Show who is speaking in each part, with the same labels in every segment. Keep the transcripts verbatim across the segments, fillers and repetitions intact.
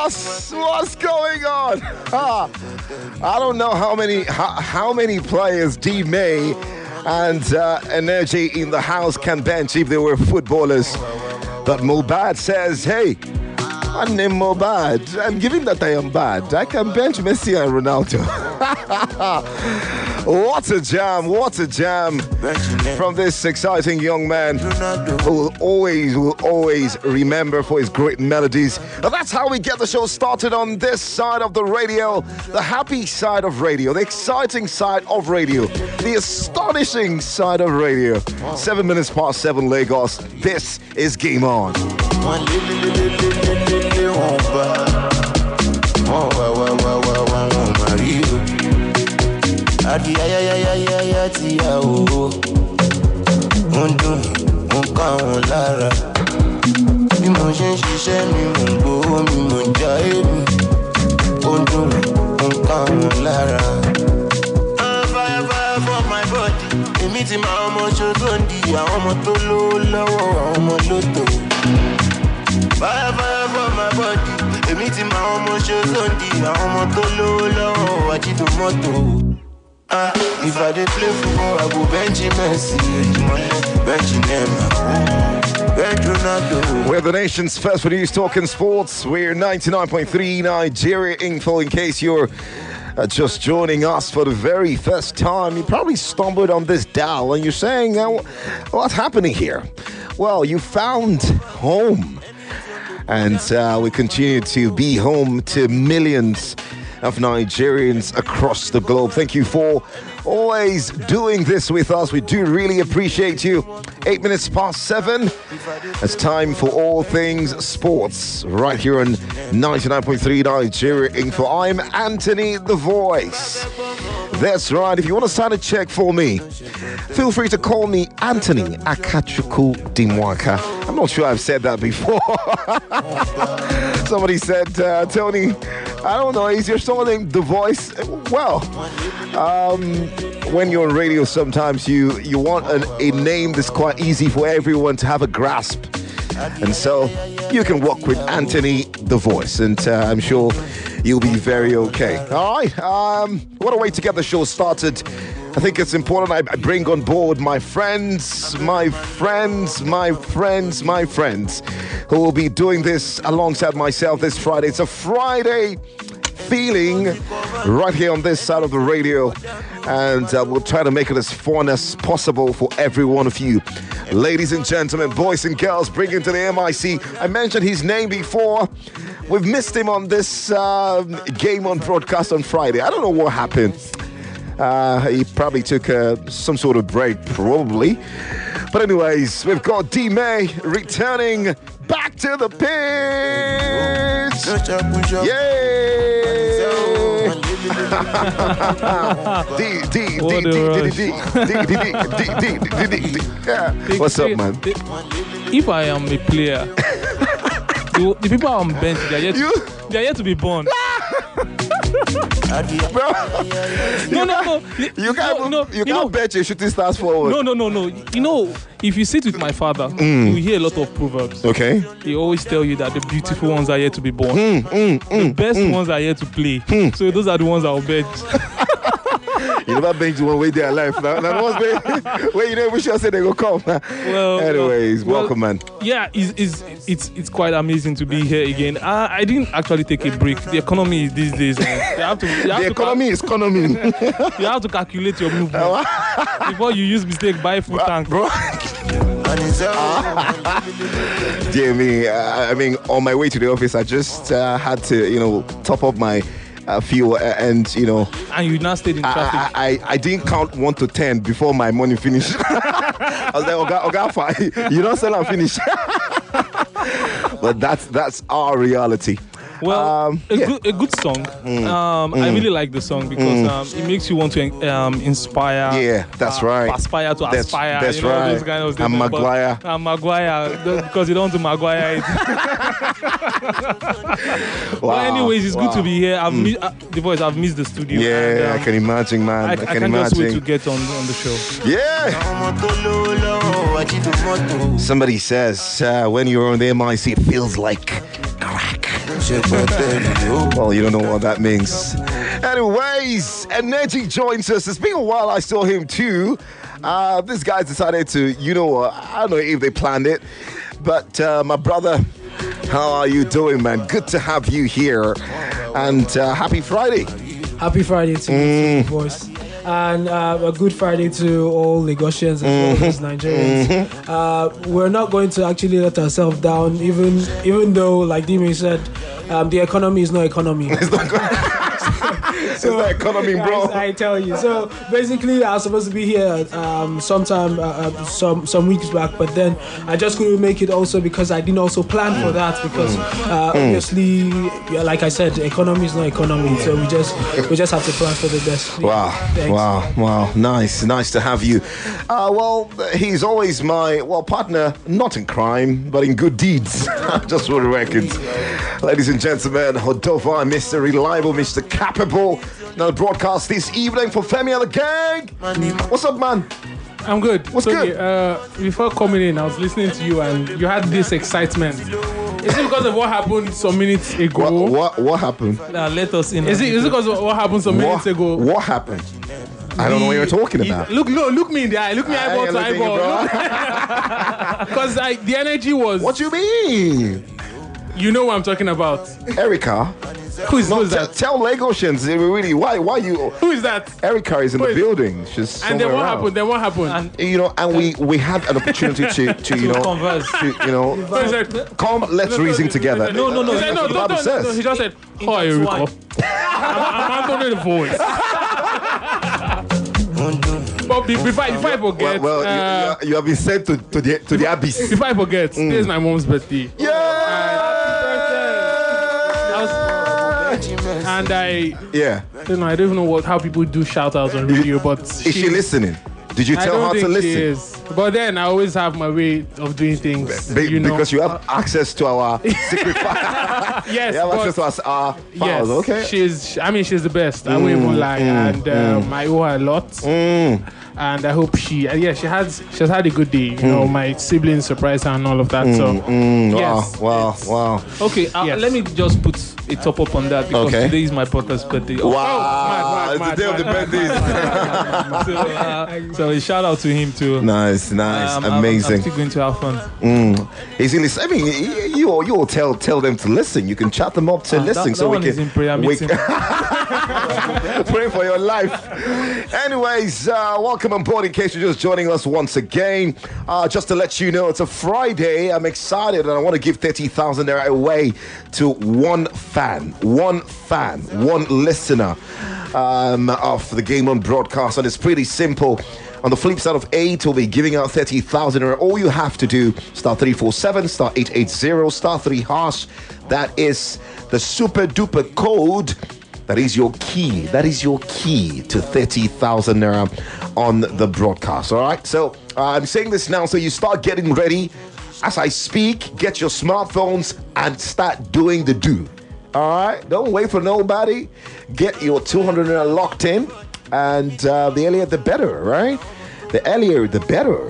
Speaker 1: Lagos, what's going on? Ah, I don't know how many how, how many players D May and uh, Energy in the house can bench if they were footballers. But Mobad says, hey, my name Mobad. I'm giving that I am bad. I can bench Messi and Ronaldo. What a jam, what a jam from this exciting young man who will always, will always remember for his great melodies. But that's how we get the show started on this side of the radio, the happy side of radio, the exciting side of radio, the astonishing side of radio. Seven minutes past seven, Lagos. This is Game On.
Speaker 2: Adi ya ya ya ya ya ya ti ya o, ondun nkan won lára. Bí mo ṣe ń ṣiṣẹ́ mi mo ń gbowó mi mo ń jayé mi, ondun nkan won lára. Fire fire for my body, èmi ti máa ọmọ ṣoṣondi, àwọn ọmọ tó lówó lọ́wọ́, àwọn ọmọ lóto. Fire fire for my body, èmi ti máa ọmọ ṣoṣondi, àwọn ọmọ tó lówó lọ́wọ́, àjídùn mọ́tò. Uh, if I did play football, I go bench Messi, bench Neymar, bench Ronaldo.
Speaker 1: We're the nation's first for news, talk and sports. We're ninety-nine point three Nigeria Info. In case you're uh, just joining us for the very first time, you probably stumbled on this dial and you're saying, uh, what's happening here? Well, you found home. And uh, we continue to be home to millions of Nigerians across the globe. Thank you for always doing this with us. We do really appreciate you. Eight minutes past seven. It's time for all things sports right here on ninety-nine point three Nigeria Info. I'm Anthony the Voice. That's right. If you want to sign a check for me, feel free to call me Anthony Akachuku Dimwaka. I'm not sure I've said that before. Somebody said, uh, Tony, I don't know, is your song name The Voice? Well, um, when you're on radio, sometimes you, you want an, a name that's quite easy for everyone to have a grasp. And so you can work with Anthony The Voice, and uh, I'm sure you'll be very okay. All right, um, what a way to get the show started. I think it's important I bring on board my friends, my friends, my friends, my friends, who will be doing this alongside myself this Friday. It's a Friday feeling right here on this side of the radio, and uh, we'll try to make it as fun as possible for every one of you. Ladies and gentlemen, boys and girls, bring into the M I C. I mentioned his name before. We've missed him on this uh, Game On broadcast on Friday. I don't know what happened. Uh, he probably took uh, some sort of break, probably. But anyways, we've got D May returning back to the pitch. Yay! D D D D D D D D D D. Yeah. What's up, man?
Speaker 3: If I am a player, the, the people on bench, they are yet to, they are yet to be born.
Speaker 1: Bro,
Speaker 3: no, no, no.
Speaker 1: You can't,
Speaker 3: no, no,
Speaker 1: you
Speaker 3: you
Speaker 1: can't
Speaker 3: know,
Speaker 1: bet your shooting stars forward.
Speaker 3: No, no, no, no. You know, if you sit with my father, mm. you hear a lot of proverbs.
Speaker 1: Okay.
Speaker 3: He always tell you that the beautiful ones are yet to be born.
Speaker 1: Mm, mm, mm,
Speaker 3: the best
Speaker 1: mm.
Speaker 3: ones are yet to play.
Speaker 1: Mm.
Speaker 3: So those are the ones I'll bet.
Speaker 1: You never bench one way their life. Now, now the ones where you know we should say they go come.
Speaker 3: Well,
Speaker 1: anyways,
Speaker 3: well,
Speaker 1: welcome, man.
Speaker 3: Yeah, it's, it's it's it's quite amazing to be here again. Uh, I didn't actually take a break. The economy is these days. Man. You have to. You have
Speaker 1: the
Speaker 3: to
Speaker 1: economy cal- is economy.
Speaker 3: You have to calculate your movement before you use mistake buy full tank,
Speaker 1: bro. Dear me, uh, I mean, on my way to the office, I just uh, had to, you know, top up my uh, fuel, uh, and you know,
Speaker 3: and you now stayed in traffic.
Speaker 1: I, I, I didn't count one to ten before my money finished. I was like, Oga, Oga, fine. You don't sell and finish. But that's that's our reality.
Speaker 3: Well,
Speaker 1: um,
Speaker 3: a,
Speaker 1: yeah.
Speaker 3: good, a good song.
Speaker 1: Mm.
Speaker 3: Um,
Speaker 1: mm.
Speaker 3: I really like the song because
Speaker 1: mm.
Speaker 3: um, it makes you want to um, inspire.
Speaker 1: Yeah, that's
Speaker 3: uh,
Speaker 1: right.
Speaker 3: Aspire to
Speaker 1: that's,
Speaker 3: aspire.
Speaker 1: That's
Speaker 3: you know,
Speaker 1: right.
Speaker 3: Those kind of
Speaker 1: I'm Maguire.
Speaker 3: I'm Maguire because you don't want to Maguire it.
Speaker 1: Wow.
Speaker 3: But anyways, it's
Speaker 1: wow.
Speaker 3: good to be here. I've
Speaker 1: mm.
Speaker 3: mi- uh, the voice. I've missed the studio.
Speaker 1: Yeah,
Speaker 3: and, um,
Speaker 1: I can imagine, man. I,
Speaker 3: I,
Speaker 1: I can
Speaker 3: I can't
Speaker 1: imagine.
Speaker 3: just wait to get on on the show.
Speaker 1: Yeah. Somebody says uh, when you're on the M I C, it feels like crack. Well, you don't know what that means. Anyways, Energy joins us. It's been a while. I saw him too. Uh, this guy decided to, you know, uh, I don't know if they planned it, but uh, my brother, how are you doing, man? Good to have you here, and uh, happy Friday.
Speaker 4: Happy Friday to
Speaker 1: Mm.
Speaker 4: you, boys. And uh, a good Friday to all Lagosians as well as Nigerians.
Speaker 1: Mm-hmm.
Speaker 4: Uh, we're not going to actually let ourselves down, even even though, like Dimi said, um, the economy is no economy.
Speaker 1: It's the economy, bro.
Speaker 4: I, I tell you. So basically, I was supposed to be here um, sometime uh, uh, some some weeks back, but then I just couldn't make it. Also because I didn't also plan for that because uh, obviously, yeah, like I said, the economy is not economy. So we just we just have to plan for the best.
Speaker 1: Wow,
Speaker 4: Thanks.
Speaker 1: wow, wow. Nice, nice to have you. Uh, well, he's always my, well, partner, not in crime, but in good deeds. Just for the records. Ladies and gentlemen, Hodova, Mister Reliable, Mister Capable. Now the broadcast this evening for Femi and the gang. What's up, man?
Speaker 3: I'm good.
Speaker 1: What's
Speaker 3: Tony,
Speaker 1: good?
Speaker 3: Uh, before coming in, I was listening to you and you had this excitement. Is it because of what happened some minutes ago?
Speaker 1: What, what, what happened?
Speaker 5: Now let us in.
Speaker 3: Is it, is it because of what happened some minutes
Speaker 1: What,
Speaker 3: ago?
Speaker 1: what happened? I don't know what you're talking
Speaker 3: He-
Speaker 1: about.
Speaker 3: Look, look, look me in the eye. Look me
Speaker 1: I
Speaker 3: eyeball
Speaker 1: ain't
Speaker 3: to
Speaker 1: looking,
Speaker 3: eyeball.
Speaker 1: bro.
Speaker 3: Because the energy was.
Speaker 1: What you mean?
Speaker 3: You know what I'm talking about.
Speaker 1: Erica?
Speaker 3: Who is, who is
Speaker 1: T-
Speaker 3: that?
Speaker 1: tell Lagosians, eh, really, why, why you...
Speaker 3: Who is that?
Speaker 1: Erica is in
Speaker 3: Who
Speaker 1: the
Speaker 3: is-
Speaker 1: building. She's
Speaker 3: And then
Speaker 1: somewhere
Speaker 3: what
Speaker 1: around.
Speaker 3: happened? Then what happened?
Speaker 5: And
Speaker 1: You know, and we, we had an opportunity to, to you know,
Speaker 5: converse.
Speaker 1: to, you know,
Speaker 3: So he said,
Speaker 1: come, let's reason together.
Speaker 5: No, no, no.
Speaker 3: he said, no,
Speaker 1: That's what the
Speaker 3: no, no,
Speaker 1: Bible
Speaker 3: no, no.
Speaker 1: says.
Speaker 3: He just said, hi, Erico. I'm, I'm Anthony the voice. But be- before, before I forget,
Speaker 1: Well, well
Speaker 3: uh,
Speaker 1: you, you, you have been sent to, to the to the abyss.
Speaker 3: before I forget, today is my mom's birthday.
Speaker 1: Yeah!
Speaker 3: And I,
Speaker 1: Yeah.
Speaker 3: you know, I don't even know what how people do shout outs on radio, but
Speaker 1: Is she listening? Did you
Speaker 3: I
Speaker 1: tell
Speaker 3: don't
Speaker 1: her to
Speaker 3: think she
Speaker 1: listen?
Speaker 3: is. But then I always have my way of doing things.
Speaker 1: Be-
Speaker 3: you know?
Speaker 1: because you have access to our secret file.
Speaker 3: yes,
Speaker 1: You have
Speaker 3: but-
Speaker 1: access to our, our files,
Speaker 3: yes,
Speaker 1: okay?
Speaker 3: she's. I mean, she's the best. I won't even lie, and um, I owe her a lot.
Speaker 1: Mm.
Speaker 3: And I hope she, uh, yeah, she has, she has had a good day. You know, my siblings surprised her and all of that. So,
Speaker 1: Mm,
Speaker 3: yes,
Speaker 1: wow,
Speaker 3: yes.
Speaker 1: wow, wow.
Speaker 5: okay, uh,
Speaker 3: Yes.
Speaker 5: let me just put a top up on that because
Speaker 1: Okay.
Speaker 5: today is my brother's birthday.
Speaker 1: Wow,
Speaker 3: mad, mad,
Speaker 1: it's the day of the
Speaker 3: mad,
Speaker 1: birthdays.
Speaker 5: So, uh, so a shout out to him too.
Speaker 1: Nice, nice,
Speaker 5: Um, I'm- I'm
Speaker 1: amazing.
Speaker 5: still going to have fun.
Speaker 1: Mm. Is he listen- I mean, y- you all, you all tell tell them to listen. You can chat them up to
Speaker 5: Ah,
Speaker 1: listen,
Speaker 5: that,
Speaker 1: so
Speaker 5: that
Speaker 1: we
Speaker 5: one
Speaker 1: can
Speaker 5: is in prayer
Speaker 1: we
Speaker 5: meeting.
Speaker 1: pray for your life. Anyways, uh, welcome on board in case you're just joining us once again. Uh, just to let you know, it's a Friday. I'm excited and I want to give thirty thousand naira away to one fan, one fan, one listener um, of the Game On broadcast. And it's pretty simple. On the flip side of eight, we'll be giving out thirty thousand. All you have to do, star three four seven, star eight eight zero, star three hash. That is the super duper code. That is your key. That is your key to thirty thousand naira on the broadcast. All right. So uh, I'm saying this now, so you start getting ready. As I speak, get your smartphones and start doing the do. All right. Don't wait for nobody. Get your two hundred naira locked in. And uh, the earlier the better, right? The earlier the better.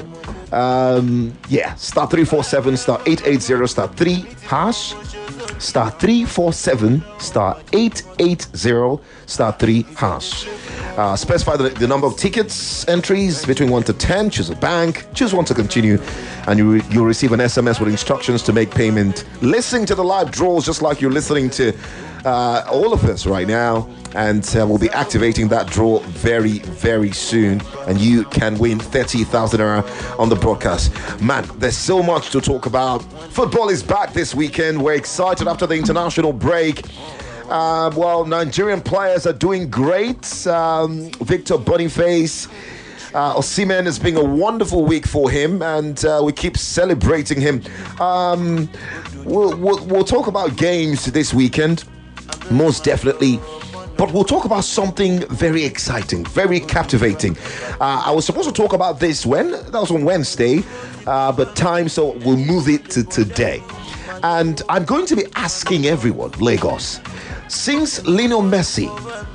Speaker 1: Um, yeah, star three four seven, star eight eight zero, star three hash, star three four seven, star eight eight zero, star three hash. Uh, specify the, the number of tickets, entries between one to ten. Choose a bank, choose one to continue, and you re- you'll receive an S M S with instructions to make payment. Listening to the live draws just like you're listening to uh, all of us right now. And uh, we'll be activating that draw very, very soon. And you can win thirty thousand naira on the broadcast. Man, there's so much to talk about. Football is back this weekend. We're excited after the international break. Uh, well, Nigerian players are doing great. Um, Victor Boniface. Uh, Osimhen has been a wonderful week for him, and uh, we keep celebrating him. Um, we'll, we'll, we'll talk about games this weekend, most definitely. But we'll talk about something very exciting, very captivating. Uh, I was supposed to talk about this when? That was on Wednesday, uh, but time, so we'll move it to today. And I'm going to be asking everyone, Lagos, since Lionel Messi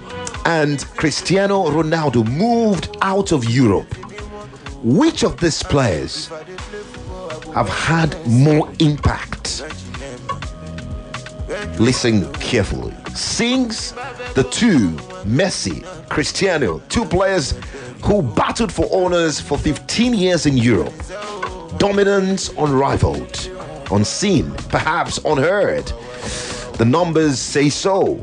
Speaker 1: and Cristiano Ronaldo moved out of Europe, which of these players have had more impact listen carefully. Since the two, Messi, Cristiano, two players who battled for honors for fifteen years in Europe, dominance unrivaled, unseen, perhaps unheard. The numbers say so.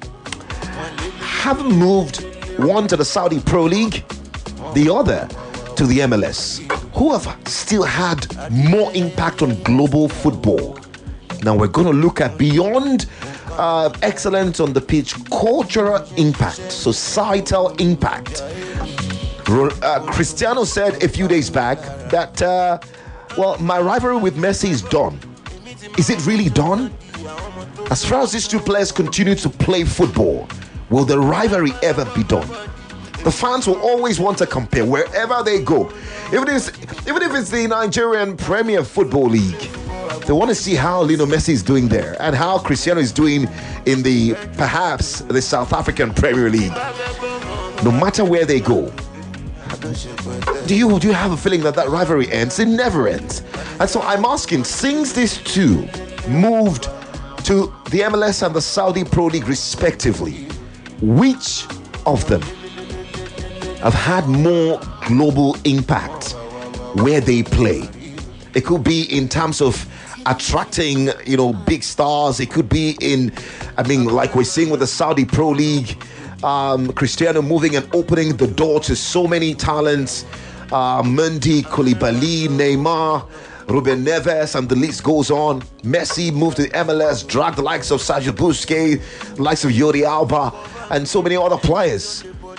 Speaker 1: Have moved one to the Saudi Pro League, the other to the M L S, who have still had more impact on global football. Now we're going to look at beyond uh, excellence on the pitch, cultural impact, societal impact. Uh, Cristiano said a few days back that, uh, well, my rivalry with Messi is done. Is it really done? As far as these two players continue to play football, will the rivalry ever be done? The fans will always want to compare wherever they go. Even if it's, even if it's the Nigerian Premier Football League, they want to see how Lionel Messi is doing there and how Cristiano is doing in the, perhaps, the South African Premier League. No matter where they go, do you, do you have a feeling that that rivalry ends? It never ends. And so I'm asking, since these two moved to the M L S and the Saudi Pro League respectively, which of them have had more global impact where they play? It could be in terms of attracting, you know, big stars. It could be in, I mean, like we're seeing with the Saudi Pro League, um, Cristiano moving and opening the door to so many talents. Uh, Mendy, Koulibaly, Neymar, Ruben Neves, and the list goes on. Messi moved to the M L S, dragged the likes of Sergio Busquets, the likes of Jordi Alba, and so many other players.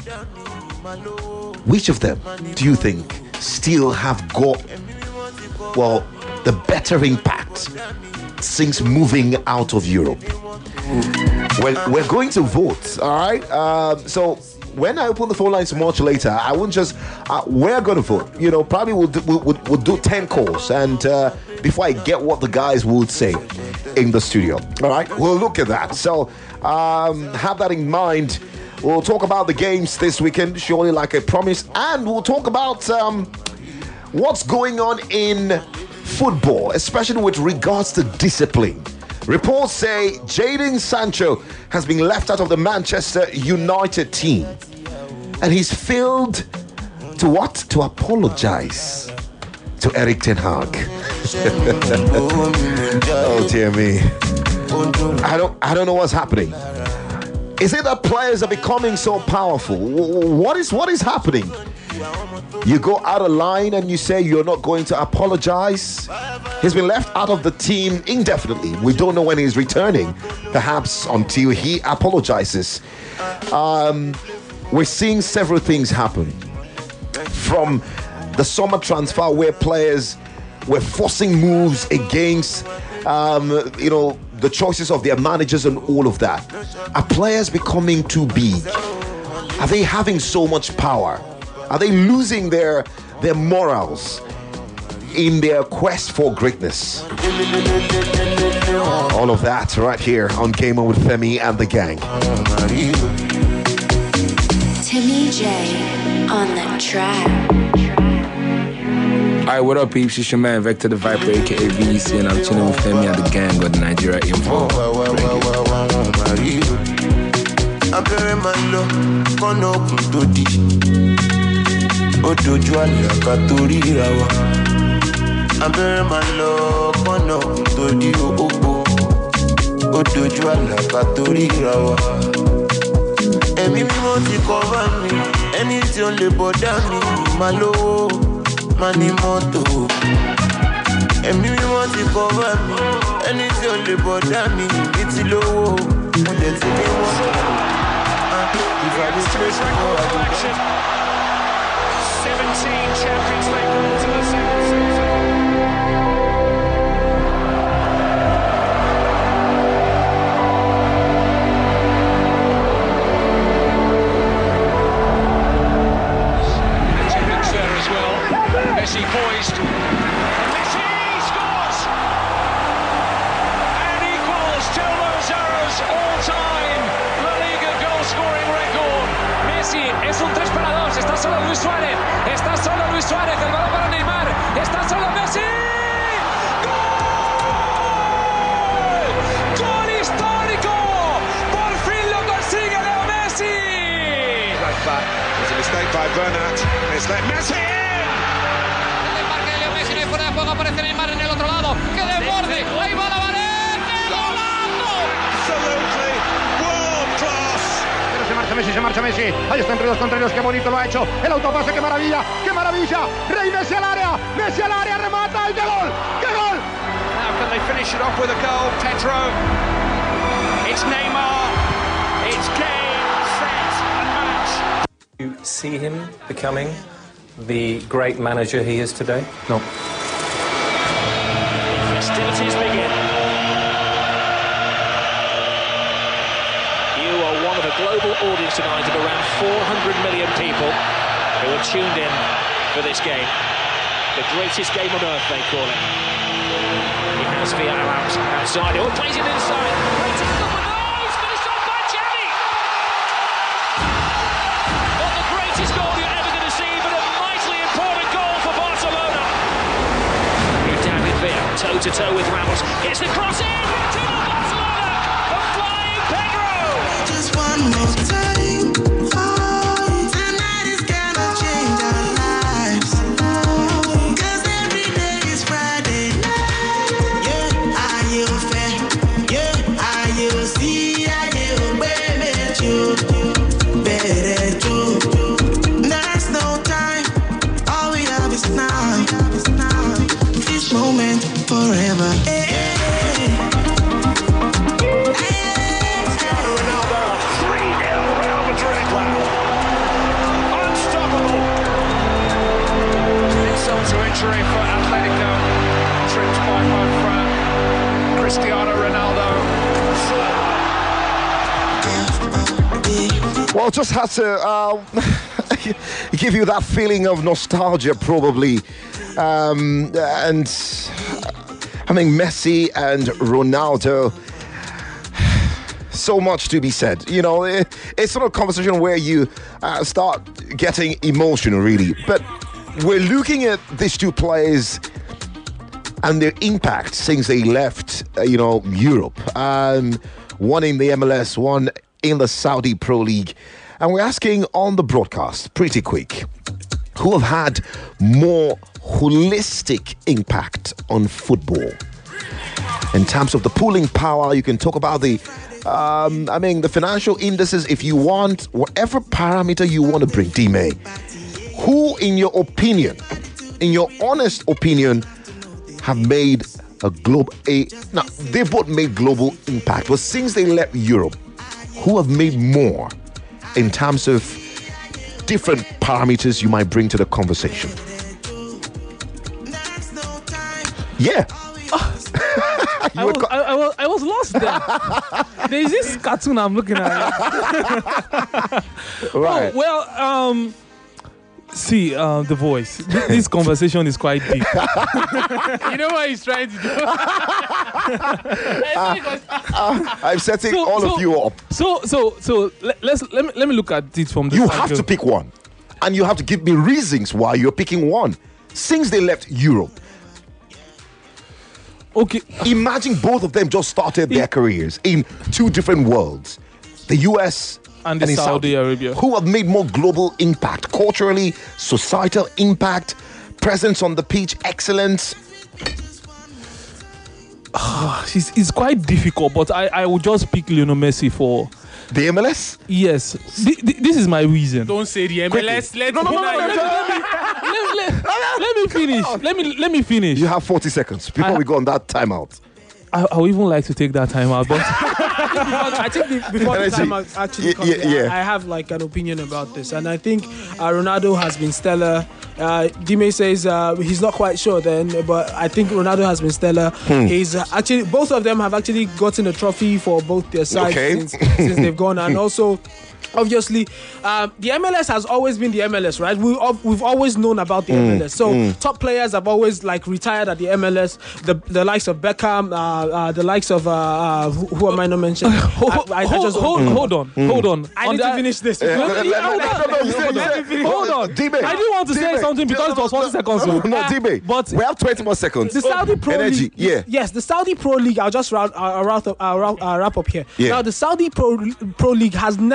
Speaker 1: Which of them do you think still have got, well, the better impact since moving out of Europe? Well, we're going to vote, all right? Um, so when I open the phone lines much later, I won't just, uh, we're going to vote. You know, probably we'll do, we'll, we'll, we'll do ten calls. And uh, before I get what the guys would say in the studio, all right? We'll look at that. So um, have that in mind. We'll talk about the games this weekend, surely like I promised. And we'll talk about um, what's going on in football, especially with regards to discipline. Reports say Jadon Sancho has been left out of the Manchester United team. And he's failed to what? To apologize to Erik ten Hag. Oh dear me. I don't I don't know what's happening. Is it that players are becoming so powerful? What is what is happening? You go out of line and you say you're not going to apologize. He's been left out of the team indefinitely. We don't know when he's returning, perhaps until he apologizes. Um, we're seeing several things happen. From the summer transfer where players were forcing moves against, um, you know, the choices of their managers and all of that. Are players becoming too big? Are they having so much power? Are they losing their their morals in their quest for greatness? All of that right here on Game On with Femi and the gang.
Speaker 6: Timmy J on the track.
Speaker 7: Alright, what up, peeps? It's your man Vector the Viper, aka V E C, and I'm chilling with Femi and the gang with Nigeria Info.
Speaker 2: Abẹ́rẹ́ máa lọ kọ́nà òkun tó di. Ó dojú àlàkà tó ríra wa. Abẹ́rẹ́ máa lọ kọ́nà òkun tó di òpó. Ó dojú àlàkà tó ríra wa. Ẹ̀mí mímọ́ ti kọ́ bá mi. Ẹni tí ó lè bọ̀dá mi máa lówó, máa ní mọ́tò. Ẹ̀mí mímọ́ ti kọ́ bá mi. Ẹni tí ó lè bọ̀dá mi ní ti lówó. Mo lè ti ní mọ́tò.
Speaker 8: seventeen Champions League goals in the second season. Timber's there as well. Messi poised. Messi scores! And equals Telmo Zarra's all-time La Liga goal-scoring record. Messi es un tres para dos. Está solo Luis Suárez. Está solo Luis Suárez. El balón para Neymar. Está solo Messi. ¡Gol! ¡Gol histórico!
Speaker 9: Bernat. It's let Messi in!
Speaker 8: El embarque de Leo Messi, no hay fuera de juego, aparece Neymar en el otro lado. ¡Que desborde! ¡Ahí va la pared! ¡Qué golazo!
Speaker 9: Absolutely world class!
Speaker 10: Pero se marcha Messi, se marcha Messi. Ahí está entre dos contra dos, qué bonito lo ha hecho. El autopase, qué maravilla, qué maravilla. Rey Messi al área, Messi al área, remata y qué gol, qué gol.
Speaker 8: Now can they finish it off with a goal? Pedro. It's Neymar. It's game, set and match.
Speaker 11: You see him becoming the great manager he is today?
Speaker 8: No. Festivities begin. You are one of a global audience tonight of around four hundred million people who are tuned in for this game. The greatest game on earth, they call it. He has Villarreal outside. Oh, plays it inside. Greatest number. Oh, he's finished off by Xavi. Not the greatest goal you're ever going to see, but a vitally important goal for Barcelona. He's David Villa, toe to toe with Ramos. Gets the cross in. two nil Barcelona. A flying Pedro.
Speaker 2: Just one more time. Oh, tonight is gonna change our lives. Cause every day is Friday night. Yeah, are you fair? Yeah, are you see? Are you baby? You better do. There's no time. All we have is now. This moment forever. Hey, hey.
Speaker 8: To injury for Atletico, tripped by my friend Cristiano Ronaldo.
Speaker 1: Well, just had to uh, give you that feeling of nostalgia, probably. Um, and I mean, Messi and Ronaldo. So much to be said. You know, it, it's sort of a conversation where you uh, start getting emotional, really. But we're looking at these two players and their impact since they left, uh, you know, Europe. Um, one in the M L S, one in the Saudi Pro League. And we're asking on the broadcast, pretty quick, who have had more holistic impact on football? In terms of the pulling power, you can talk about the, um, I mean, the financial indices if you want, whatever parameter you want to bring, D-May. Who, in your opinion, in your honest opinion, have made a global, a, now, they've both made global impact, but since they left Europe, who have made more in terms of different parameters you might bring to the conversation? Yeah.
Speaker 3: I, was, I, I, was, I was lost there. There's this cartoon I'm looking at.
Speaker 1: Right.
Speaker 3: Oh, well, um... See, uh, the voice. This conversation is quite deep. You know what he's trying to do?
Speaker 1: uh, uh, I'm setting so, all
Speaker 3: so,
Speaker 1: of you up.
Speaker 3: So, so, so let, let's let me let me look at it from this.
Speaker 1: You
Speaker 3: angle.
Speaker 1: have to pick one, and you have to give me reasons why you're picking one. Since they left Europe,
Speaker 3: okay.
Speaker 1: Imagine both of them just started their it, careers in two different worlds: the U S
Speaker 3: and, and Saudi, Saudi Arabia,
Speaker 1: who have made more global impact, culturally, societal impact, presence on the pitch, excellence.
Speaker 3: it's, it's quite difficult, but I, I would just pick Lionel Messi for
Speaker 1: the M L S.
Speaker 3: Yes, th- th- this is my reason.
Speaker 4: Don't say the M L S. Let's
Speaker 3: no, no, no, no, no, let, me, let, let, let me finish. Let me let me finish.
Speaker 1: You have forty seconds before I, we go on that timeout.
Speaker 3: I, I would even like to take that time out, but
Speaker 4: I think the, before the time out actually
Speaker 1: yeah,
Speaker 4: comes,
Speaker 1: yeah, yeah.
Speaker 4: I, I have like an opinion about this, and I think uh, Ronaldo has been stellar. Uh, Dime says uh, he's not quite sure then, but I think Ronaldo has been stellar. Hmm. He's uh, actually both of them have actually gotten a trophy for both their sides
Speaker 1: okay.
Speaker 4: since, since they've gone, and also. Obviously, um, the M L S has always been the M L S, right? We, we've always known about the mm, M L S. So mm. top players have always like retired at the M L S. The the likes of Beckham, uh, uh, the likes of uh, uh, who, who am I not mentioning?
Speaker 3: hold, I, I
Speaker 4: hold,
Speaker 3: just, hold, mm. hold on, mm. hold on.
Speaker 4: I
Speaker 3: on
Speaker 4: need
Speaker 3: that,
Speaker 4: to finish this.
Speaker 3: Uh, hold on.
Speaker 1: D-Bay,
Speaker 3: I didn't want to
Speaker 1: D-Bay,
Speaker 3: say something because it was forty seconds.
Speaker 1: No, no, D-Bay.
Speaker 3: But
Speaker 1: we have twenty more seconds.
Speaker 4: The Saudi Pro
Speaker 1: Energy,
Speaker 4: League.
Speaker 1: yeah.
Speaker 4: Yes, the Saudi Pro League. I'll just round, uh, wrap, uh, wrap, uh, wrap up here.
Speaker 1: Yeah.
Speaker 4: Now, the Saudi Pro Pro League has never been on the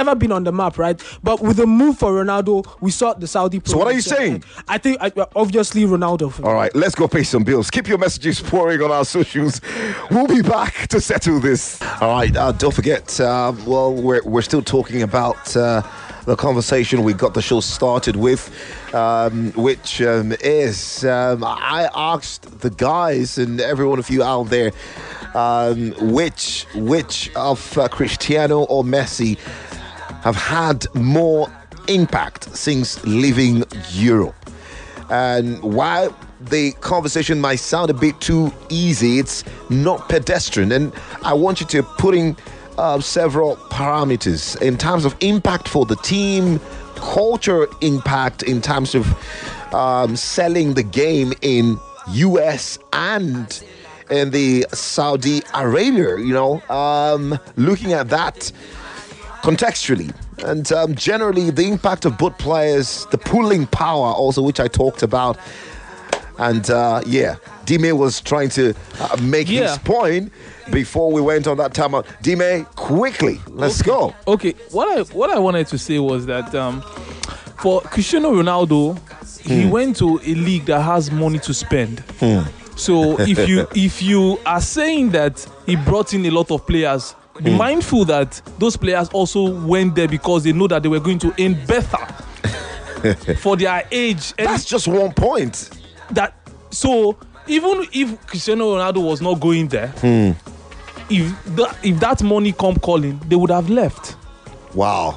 Speaker 4: the map, right? But with the move for Ronaldo, we saw the Saudi.
Speaker 1: So what are you saying?
Speaker 4: I think uh, obviously Ronaldo.
Speaker 1: All right, let's go pay some bills. Keep your messages pouring on our socials. We'll be back to settle this. All right, uh, don't forget. Uh, well, we're we're still talking about uh, the conversation we got the show started with, um, which um, is um, I asked the guys and every one of you out there, um, which which of uh, Cristiano or Messi have had more impact since leaving Europe. And while the conversation might sound a bit too easy, it's not pedestrian. And I want you to put in uh, several parameters in terms of impact for the team, culture impact in terms of um, selling the game in U S and in the Saudi Arabia, you know, um, looking at that contextually. And um, generally, the impact of both players, the pulling power also, which I talked about. And uh, yeah, Dime was trying to uh, make
Speaker 3: Yeah.
Speaker 1: his point before we went on that timeout. Dime, quickly, let's
Speaker 3: Okay.
Speaker 1: go.
Speaker 3: Okay, what I what I wanted to say was that um, for Cristiano Ronaldo, he
Speaker 1: Hmm.
Speaker 3: went to a league that has money to spend.
Speaker 1: Hmm.
Speaker 3: So if you if you are saying that he brought in a lot of players, be
Speaker 1: Hmm.
Speaker 3: mindful that those players also went there because they know that they were going to earn better for their age. And
Speaker 1: That's just one point.
Speaker 3: that so even if Cristiano Ronaldo was not going there,
Speaker 1: Hmm.
Speaker 3: if that if that money come calling, they would have left.
Speaker 1: Wow.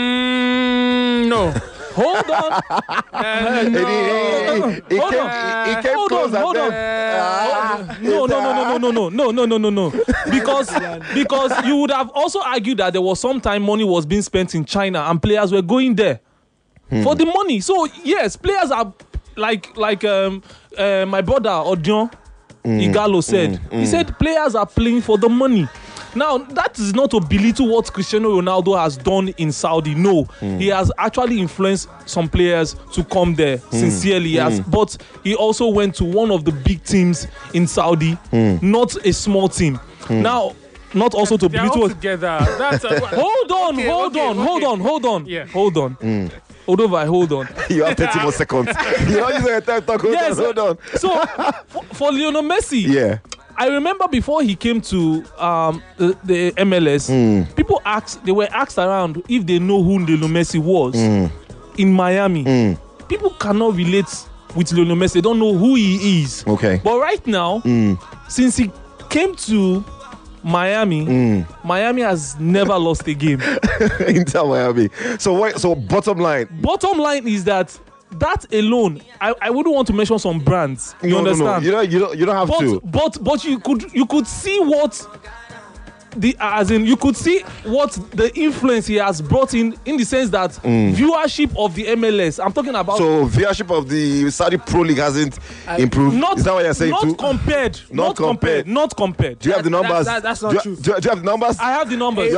Speaker 3: Mm, no. Hold on. Uh, no.
Speaker 1: He- he- he- he
Speaker 3: Hold
Speaker 1: came-
Speaker 3: on.
Speaker 1: he- he came
Speaker 3: Hold
Speaker 1: close
Speaker 3: on,
Speaker 1: and
Speaker 3: hold on.
Speaker 1: then- Ah.
Speaker 3: No, no, no, no, no, no, no, no, no, no, no, no. Because because you would have also argued that there was some time money was being spent in China and players were going there for the money. So yes, players are like like um uh, my brother Odion Igalo said. He said players are playing for the money. Now, that is not to belittle what Cristiano Ronaldo has done in Saudi. No, he has actually influenced some players to come there. Sincerely, he has. But he also went to one of the big teams in Saudi, not a small team. Now, not also to
Speaker 5: They're all
Speaker 3: belittle.
Speaker 5: together. That's a,
Speaker 3: Hold on,
Speaker 5: Okay,
Speaker 3: hold
Speaker 5: okay,
Speaker 3: on, hold
Speaker 5: okay.
Speaker 3: on, hold on,
Speaker 5: Yeah.
Speaker 3: hold on. Odova, hold on.
Speaker 1: You have thirty more seconds. You know, you said time talk. Hold
Speaker 3: Yes.
Speaker 1: on, hold on.
Speaker 3: So, for, for Lionel Messi,
Speaker 1: Yeah.
Speaker 3: I remember before he came to um, the, the M L S, people asked, they were asked around if they know who Lionel Messi was in Miami. People cannot relate with Lionel Messi. They don't know who he is.
Speaker 1: Okay.
Speaker 3: But right now, since he came to Miami, Miami has never lost a game.
Speaker 1: Inter Miami. So wait. So bottom line.
Speaker 3: Bottom line is that that alone, I, I wouldn't want to mention some brands. You
Speaker 1: No, no,
Speaker 3: understand?
Speaker 1: no. You don't. You don't. You don't have
Speaker 3: but,
Speaker 1: to.
Speaker 3: but but you could you could see what the as in you could see what the influence he has brought in in the sense that viewership of the M L S. I'm talking about
Speaker 1: So viewership of the Saudi Pro League hasn't improved.
Speaker 3: not
Speaker 1: Is that what you're saying
Speaker 3: not
Speaker 1: too?
Speaker 3: compared,
Speaker 1: Not
Speaker 3: not, compared,
Speaker 1: compared.
Speaker 3: not compared.
Speaker 1: Do you have the
Speaker 4: That-
Speaker 1: numbers?
Speaker 4: that- that's not
Speaker 1: do you,
Speaker 4: true.
Speaker 1: Do you, do you have the numbers?
Speaker 3: I have the numbers.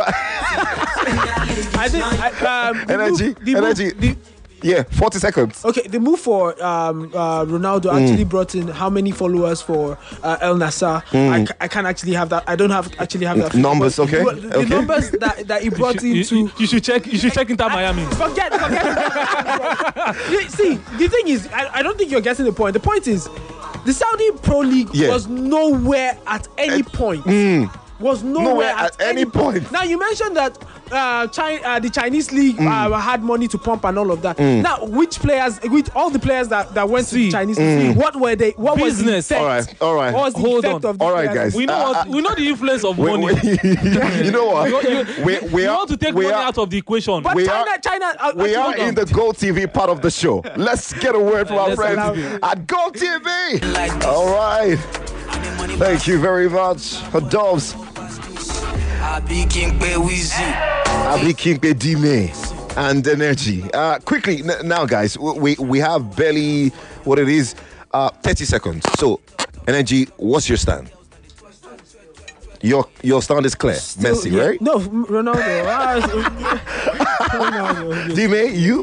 Speaker 4: I think I, um, the
Speaker 1: Energy.
Speaker 4: move- the move-
Speaker 1: Energy.
Speaker 4: the-
Speaker 1: Yeah. Forty seconds.
Speaker 4: Okay, the move for um, uh, Ronaldo actually brought in how many followers for uh, El Nassr? I, ca- I can't actually have that. I don't have actually have that. figure,
Speaker 1: Numbers,
Speaker 4: but
Speaker 1: okay,
Speaker 4: The, the
Speaker 1: okay.
Speaker 4: numbers that, that he brought
Speaker 3: you,
Speaker 4: into.
Speaker 3: you, you should check. You should check Inter Miami.
Speaker 4: Forget, forget. You see, the thing is, I, I don't think you're getting the point. The point is, the Saudi Pro League
Speaker 1: Yeah.
Speaker 4: was nowhere at any point. Was nowhere,
Speaker 1: Nowhere
Speaker 4: at,
Speaker 1: at any point.
Speaker 4: Now you mentioned that uh, China, uh, the Chinese league uh, had money to pump and all of that. Now, which players, which all the players that, that went to
Speaker 3: See,
Speaker 4: the Chinese league, what were they? What
Speaker 3: Business.
Speaker 4: was the effect?
Speaker 1: All right. All right.
Speaker 4: What was the
Speaker 3: Hold
Speaker 4: effect
Speaker 3: on.
Speaker 4: of the
Speaker 1: All right,
Speaker 4: players?
Speaker 1: guys.
Speaker 3: We know
Speaker 1: Uh,
Speaker 3: what we know the influence of
Speaker 1: We-
Speaker 3: money.
Speaker 1: we- you know what?
Speaker 3: You, you,
Speaker 1: we we
Speaker 3: you
Speaker 1: are
Speaker 3: want to take
Speaker 1: we
Speaker 3: money
Speaker 1: are,
Speaker 3: out of the equation.
Speaker 4: But
Speaker 1: we
Speaker 4: China,
Speaker 1: are-
Speaker 4: China, uh,
Speaker 1: we
Speaker 4: actually,
Speaker 1: are
Speaker 4: hold
Speaker 1: in
Speaker 4: on.
Speaker 1: the Go T V part of the show. Let's get a word from our
Speaker 3: Let's
Speaker 1: friends
Speaker 3: get it.
Speaker 1: at Go T V. All right. Thank you very much for Dobbs.
Speaker 2: Abi Kingpe Wheezy.
Speaker 1: Abi Kingpe Dime and Energy. Uh, quickly n- now, guys, we we have barely what it is. Uh, thirty seconds. So, Energy, what's your stand? Your your stand is clear. Messi,
Speaker 4: Yeah.
Speaker 1: right?
Speaker 4: No, Ronaldo. Ah, Ronaldo.
Speaker 1: Dime, you?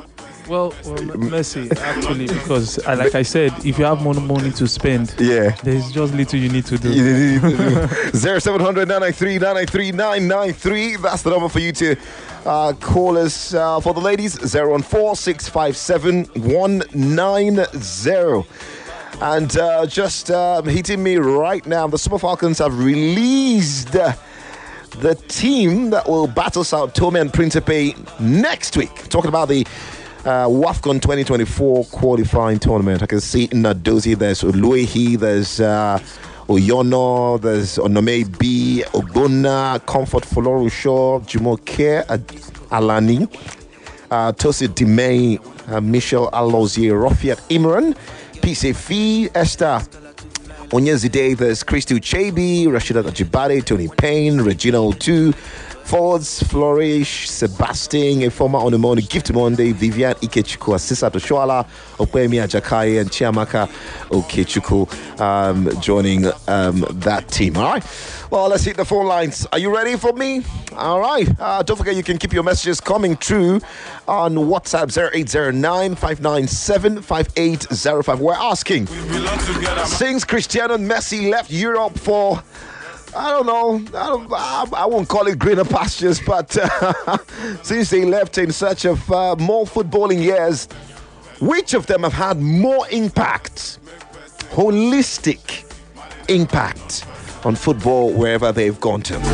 Speaker 3: Well, well Messi, actually, because uh, like I said, if you have more money to spend,
Speaker 1: yeah,
Speaker 3: there's just little you need to do.
Speaker 1: Zero seven hundred nine nine three nine nine three nine nine three. That's the number for you to uh, call us. Uh, for the ladies, zero one four six five seven one nine zero. And uh, just uh, hitting me right now, the Super Falcons have released uh, the team that will battle Sao Tome and Principe next week. Talking about the uh, WAFCON twenty twenty-four qualifying tournament. I can see in Nadozi there's Oluehi, there's uh, Oyono, there's Onome B, Ogbonna, Comfort Folorusho, Jumoke Alani, uh, Tosi Dimei, uh, Michel Alozier, Rafiat Imran, P C F, Esther Onyezide, there's Christy Uchebi, Rashida Ajibade, Tony Payne, Regina Otu, Fords, Flourish, Sebastian, a former Onomoni, Gift Monday, Vivian Ikechukwu, Asisa Toshuala, Opemi Ajakai, and Chiamaka Okechukwu um, joining um, that team. All right. Well, let's hit the phone lines. Are you ready for me? All right. Uh, don't forget you can keep your messages coming through on WhatsApp zero eight zero nine five nine seven five eight zero five. We're asking, since Cristiano Messi left Europe for, I don't know, I, don't, I, I won't call it greener pastures, but uh, since they left in search of uh, more footballing years, which of them have had more impact, holistic impact on football wherever they've gone to?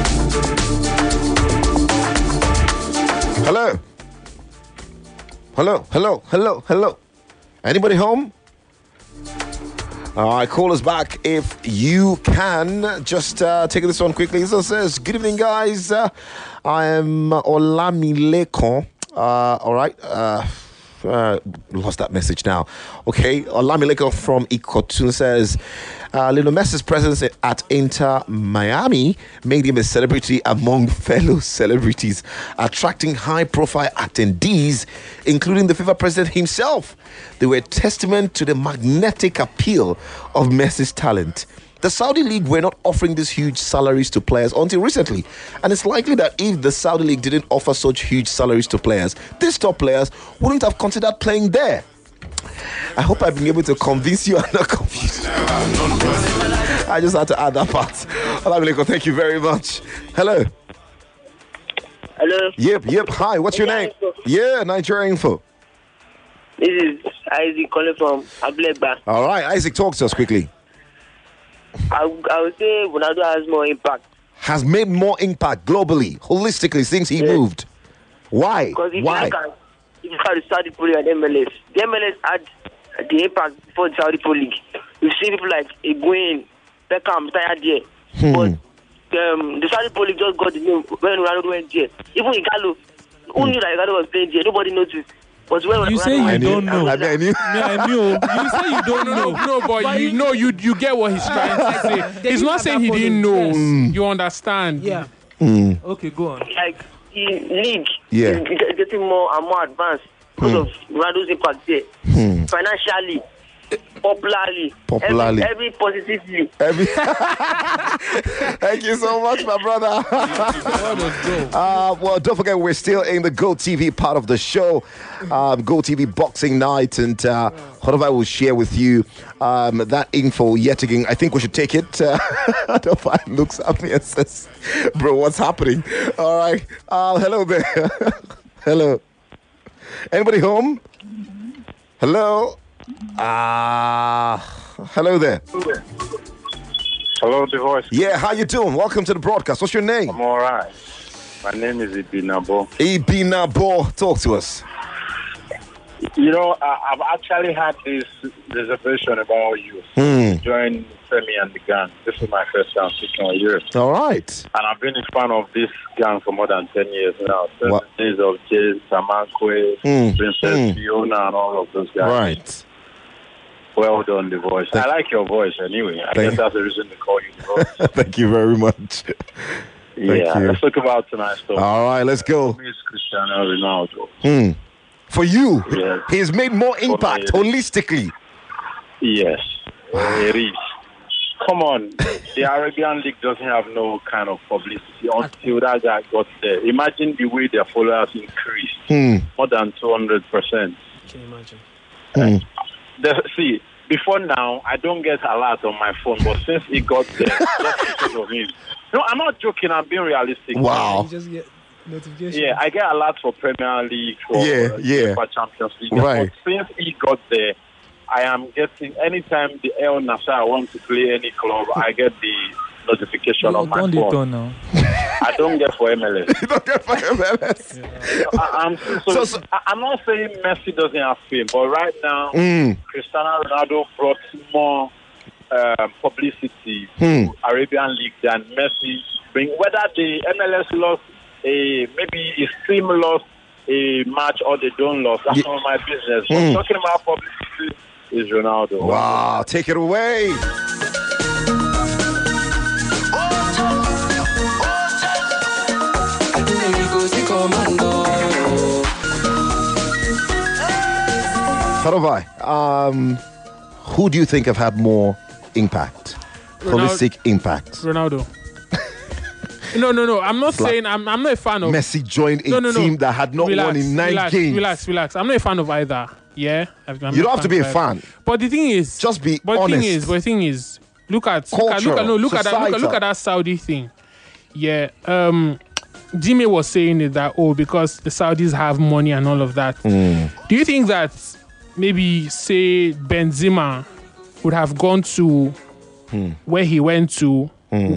Speaker 1: Hello? Hello, hello, hello, hello. Anybody home? All right, call us back if you can. Just uh, take this one quickly. So it says, good evening, guys. Uh, I am Olamileko. Uh, all right. Uh, uh, lost that message now. Okay. Olamileko from Ikotun says, uh, Lionel Messi's presence at Inter Miami made him a celebrity among fellow celebrities, attracting high-profile attendees, including the FIFA president himself. They were a testament to the magnetic appeal of Messi's talent. The Saudi League were not offering these huge salaries to players until recently, and it's likely that if the Saudi League didn't offer such huge salaries to players, these top players wouldn't have considered playing there. I hope I've been able to convince you I'm not confused. I just had to add that part. Olamileko, thank you very much. Hello.
Speaker 12: Hello.
Speaker 1: Yep, yep. Hi, what's your name? Yeah, Nigeria Info.
Speaker 12: This is Isaac calling from Ableba.
Speaker 1: All right, Isaac, talk to us quickly.
Speaker 12: I, I would say Ronaldo has more impact.
Speaker 1: Has made more impact globally, holistically, since he yeah. moved. Why?
Speaker 12: Because if
Speaker 1: Why?
Speaker 12: you look at, if you look at the Saudi Pro League and M L S, the M L S had the impact before the Saudi Pro League. We've seen people like Higuain, Beckham, tired there.
Speaker 1: Hmm.
Speaker 12: But um, the Saudi Pro League just got the name when Ronaldo went there. Even Igalo, who knew that Igalo was playing there? Nobody noticed. But when
Speaker 3: you
Speaker 12: Ronaldo
Speaker 3: say you
Speaker 12: went
Speaker 3: don't
Speaker 12: there,
Speaker 3: know.
Speaker 1: I mean, I knew.
Speaker 3: Yeah, I knew. You say you don't know.
Speaker 13: No, but, but you know, you you get what he's trying to say. He's not saying he didn't know.
Speaker 4: Yes.
Speaker 1: Mm.
Speaker 13: You understand?
Speaker 4: Yeah.
Speaker 1: Mm.
Speaker 3: Okay, go on.
Speaker 12: like the league
Speaker 1: Yeah.
Speaker 12: is getting more and more advanced because
Speaker 1: Hmm.
Speaker 12: of Ronaldo's impact there.
Speaker 1: Hmm.
Speaker 12: Financially, popularly,
Speaker 1: Popularly.
Speaker 12: every, every positively.
Speaker 1: Every Thank you so much, my brother. uh, well, don't forget, we're still in the Go T V part of the show, um, Go T V Boxing Night, and uh, Hodova will share with you um, that info yet again. I think we should take it. Uh, Hodova looks at me and says, bro, what's happening? All right. Uh, hello there. Hello. Anybody home? Hello? Ah, uh, hello there.
Speaker 14: Hello, The Voice.
Speaker 1: Yeah, how you doing? Welcome to the broadcast. What's your name?
Speaker 14: I'm all right. My name is Ibinabo.
Speaker 1: Ibinabo, talk to us.
Speaker 14: You know, I, I've actually had this reservation about you.
Speaker 1: Hmm.
Speaker 14: Join Femi and the gang. This is my first time speaking on you.
Speaker 1: All right.
Speaker 14: And I've been a fan of this gang for more than ten years now. Seven
Speaker 1: What?
Speaker 14: days of James, Samakwe,
Speaker 1: Mm.
Speaker 14: Princess
Speaker 1: Mm.
Speaker 14: Fiona, and all of those guys.
Speaker 1: Right.
Speaker 14: Well done, The Voice.
Speaker 1: Thank-
Speaker 14: I like your voice anyway. I
Speaker 1: Thank-
Speaker 14: guess that's the reason to call you The Voice.
Speaker 1: Thank you very much. Thank
Speaker 14: yeah,
Speaker 1: you.
Speaker 14: let's talk about tonight's story.
Speaker 1: All right, let's go.
Speaker 14: Who is Cristiano Ronaldo?
Speaker 1: Hmm. For you,
Speaker 14: Yes.
Speaker 1: he's made more impact
Speaker 14: me.
Speaker 1: holistically.
Speaker 14: Yes, it is. Come on, the Arabian League doesn't have no kind of publicity until that guy got there. Imagine the way their followers increased,
Speaker 1: Hmm.
Speaker 14: more than two hundred percent.
Speaker 4: Can you imagine?
Speaker 1: Mm.
Speaker 14: The, see, before now, I don't get a lot on my phone, but since it got there, just because of him. No, I'm not joking. I'm being realistic.
Speaker 1: Wow.
Speaker 4: You just get notifications.
Speaker 14: Yeah, I get a lot for Premier League, for
Speaker 1: Yeah, yeah.
Speaker 14: for Champions League.
Speaker 1: Right.
Speaker 14: But since he got there, I am getting, anytime the El Nassr wants to play any club, I get the notification on my
Speaker 3: Don't it
Speaker 14: phone.
Speaker 3: done now.
Speaker 14: I don't get for M L S.
Speaker 1: You don't get for M L S.
Speaker 14: I, I'm, so,
Speaker 1: So- so-
Speaker 14: I, I'm not saying Messi doesn't have fame, but right now,
Speaker 1: Mm.
Speaker 14: Cristiano Ronaldo brought more um, publicity
Speaker 1: Hmm.
Speaker 14: to Arabian League than Messi bring. Whether the M L S lost a, maybe his team lost a match or they don't lost, that's
Speaker 1: Ye-
Speaker 14: not my business. But
Speaker 1: Hmm.
Speaker 14: talking about publicity is Ronaldo.
Speaker 1: Wow, take it away. Harovai, um, who do you think have had more impact?
Speaker 13: Ronaldo-
Speaker 1: Holistic impact.
Speaker 13: Ronaldo. No, no, no. I'm not
Speaker 1: Slap.
Speaker 13: saying I'm. I'm not a fan of.
Speaker 1: Messi joined a
Speaker 13: No, no, no.
Speaker 1: team that had not
Speaker 13: Relax,
Speaker 1: won in nine
Speaker 13: relax,
Speaker 1: games.
Speaker 13: Relax, relax. I'm not a fan of either. Yeah, I'm
Speaker 1: You
Speaker 13: not
Speaker 1: don't have to be a
Speaker 13: of
Speaker 1: fan.
Speaker 13: either. But the thing is,
Speaker 1: Just be
Speaker 13: but the
Speaker 1: honest.
Speaker 13: thing is, but the thing is, look at look at, look at no, look at that, look at, look at that Saudi thing. Yeah, um, Jimmy was saying it that oh because the Saudis have money and all of that.
Speaker 1: Mm.
Speaker 13: Do you think that maybe say Benzema would have gone to
Speaker 1: Hmm.
Speaker 13: where he went to